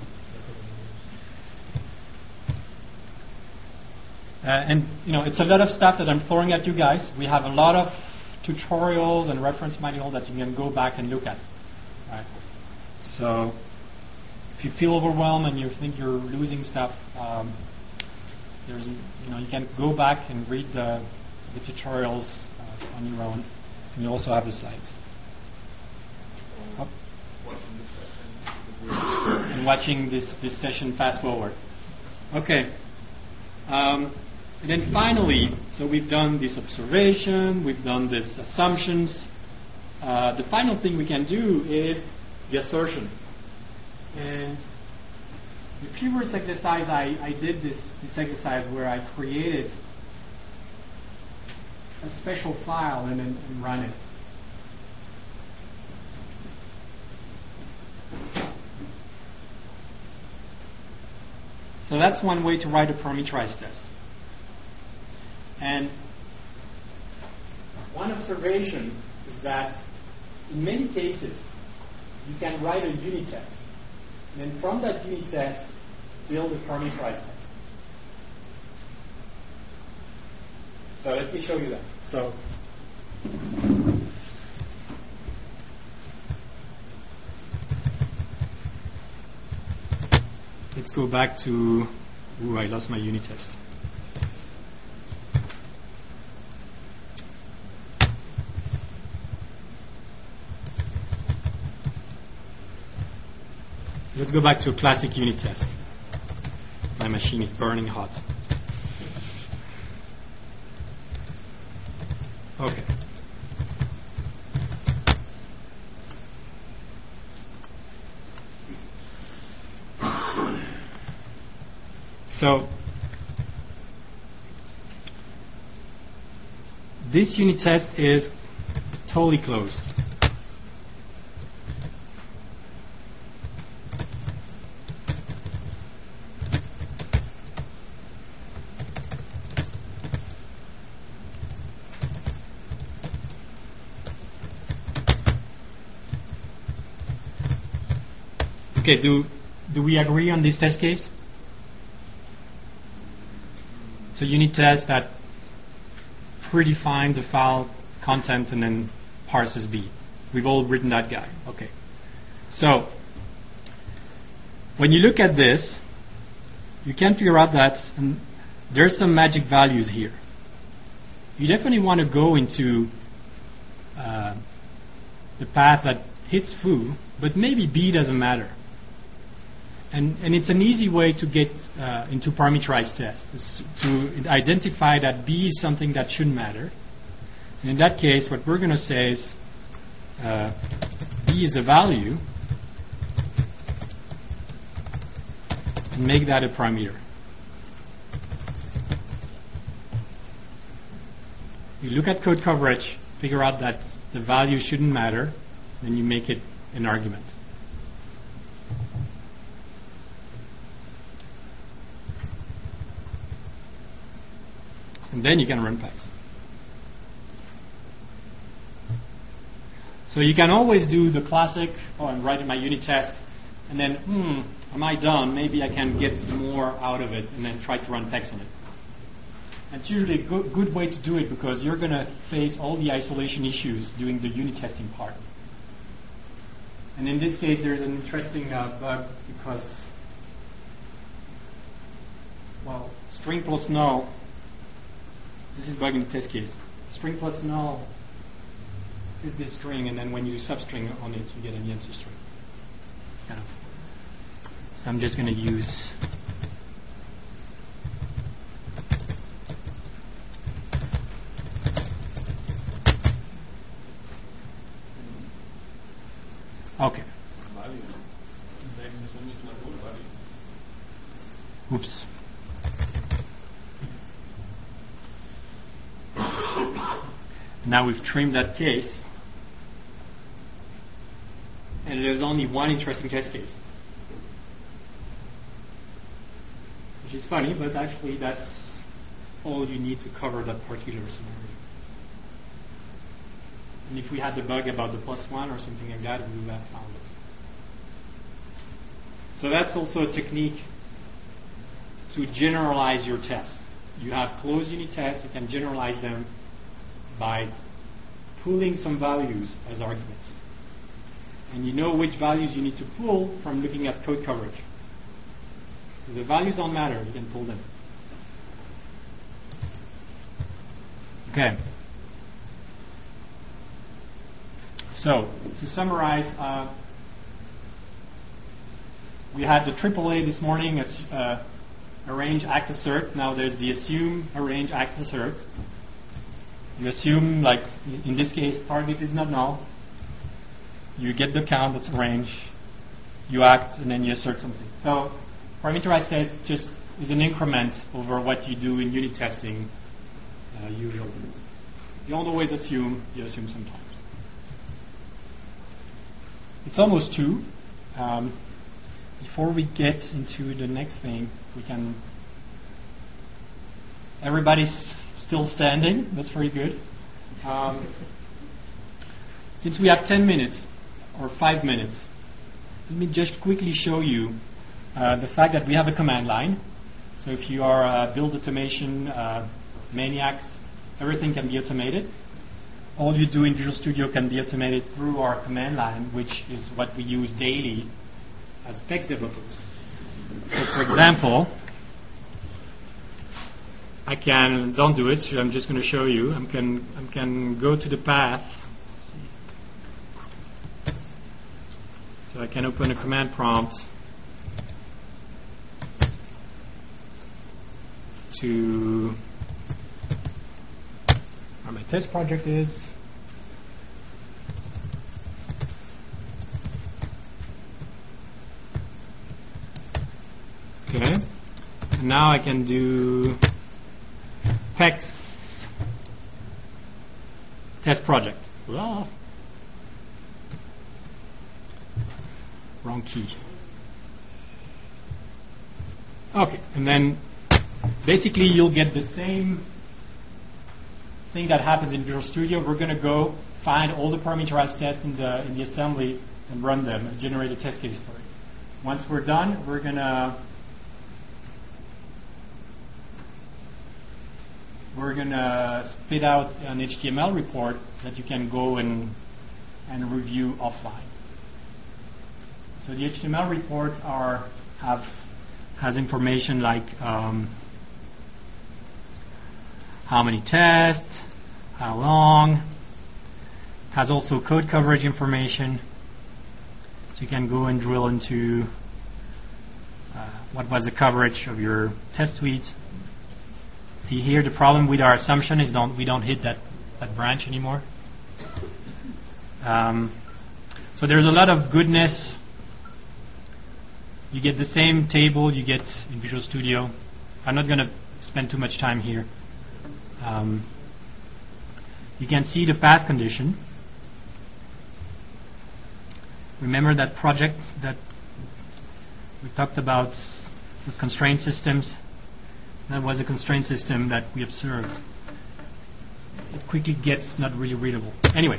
And it's a lot of stuff that I'm throwing at you guys. We have a lot of tutorials and reference manual that you can go back and look at. Right? So if you feel overwhelmed and you think you're losing stuff, you can go back and read the tutorials on your own, and you also have the slides. And watching this session fast forward. Okay. And then finally, so we've done this observation, we've done this assumptions. The final thing we can do is the assertion. And the previous exercise, I did this exercise where I created a special file and ran it. So that's one way to write a parameterized test. And one observation is that in many cases, you can write a unit test. And then from that unit test, build a parameterized test. So let me show you that. So let's go back to, I lost my unit test. Let's go back to a classic unit test. My machine is burning hot. Okay. So this unit test is totally closed. Okay, do we agree on this test case? So unit test that predefines the file content and then parses B. We've all written that guy. Okay. So when you look at this, you can figure out that there's some magic values here. You definitely want to go into the path that hits foo, but maybe B doesn't matter. And it's an easy way to get into parameterized tests, to identify that B is something that shouldn't matter. And in that case, what we're going to say is B is the value, and make that a parameter. You look at code coverage, figure out that the value shouldn't matter, then you make it an argument. And then you can run PEX. So you can always do the classic, I'm writing my unit test, and then, am I done? Maybe I can get more out of it, and then try to run PEX on it. It's usually a good way to do it because you're going to face all the isolation issues doing the unit testing part. And in this case, there's an interesting bug because, well, string plus null, this is bug in the test case. String plus null is this string, and then when you substring on it, you get an empty string. Kind of. So I'm just going to use okay. Oops. Now we've trimmed that case. And there's only one interesting test case. Which is funny, but actually that's all you need to cover that particular scenario. And if we had the bug about the +1 or something like that, we would have found it. So that's also a technique to generalize your test. You have closed unit tests, you can generalize them by pulling some values as arguments. And you know which values you need to pull from looking at code coverage. If the values don't matter, you can pull them. Okay. So, to summarize, we had the AAA this morning as arrange, act, assert. Now there's the assume, arrange, act, assert. You assume, like in this case, target is not null. You get the count that's arranged. You act, and then you assert something. So parameterized test just is an increment over what you do in unit testing usually. You don't always assume. You assume sometimes. It's almost 2. Before we get into the next thing, we can. Everybody's still standing. That's very good. Since we have 10 minutes or 5 minutes, let me just quickly show you the fact that we have a command line. So if you are build automation maniacs, everything can be automated. All you do in Visual Studio can be automated through our command line, which is what we use daily as PEX developers. So for example, I can, don't do it, so I'm just going to show you. I can go to the path. So I can open a command prompt to where my test project is. Okay. And now I can do PEX test project. Well, wrong key. Okay, and then basically you'll get the same thing that happens in Visual Studio. We're going to go find all the parameterized tests in the assembly and run them and generate a test case for it. Once we're done, we're going to spit out an HTML report that you can go and review offline. So the HTML reports has information like how many tests, how long, has also code coverage information. So you can go and drill into what was the coverage of your test suite. See here, the problem with our assumption is we don't hit that branch anymore. So there's a lot of goodness. You get the same table you get in Visual Studio. I'm not going to spend too much time here. You can see the path condition. Remember that project that we talked about was constraint systems? That was a constraint system that we observed. It quickly gets not really readable. Anyway,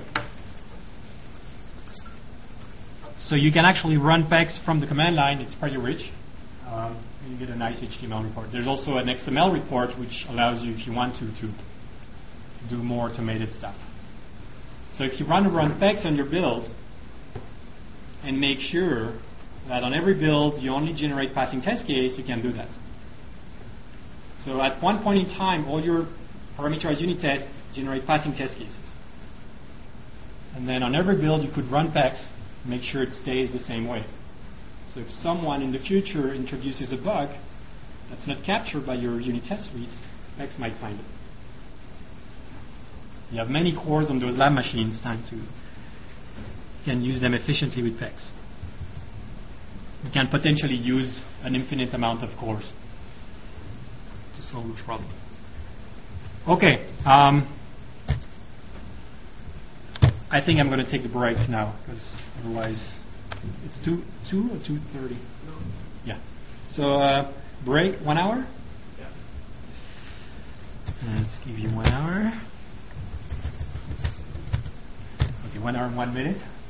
so you can actually run PEX from the command line. It's pretty rich. You get a nice HTML report. There's also an XML report which allows you, if you want to do more automated stuff. So if you run PEX on your build and make sure that on every build you only generate passing test case, you can do that. So at one point in time, all your parameterized unit tests generate passing test cases. And then on every build, you could run PEX, make sure it stays the same way. So if someone in the future introduces a bug that's not captured by your unit test suite, PEX might find it. You have many cores on those lab machines, you can use them efficiently with PEX. You can potentially use an infinite amount of cores to solve the problem. Okay. I think I'm going to take the break now, because otherwise it's 2 or 2:30? No. Yeah. So break 1 hour? Yeah. Let's give you 1 hour. Okay, 1 hour and 1 minute.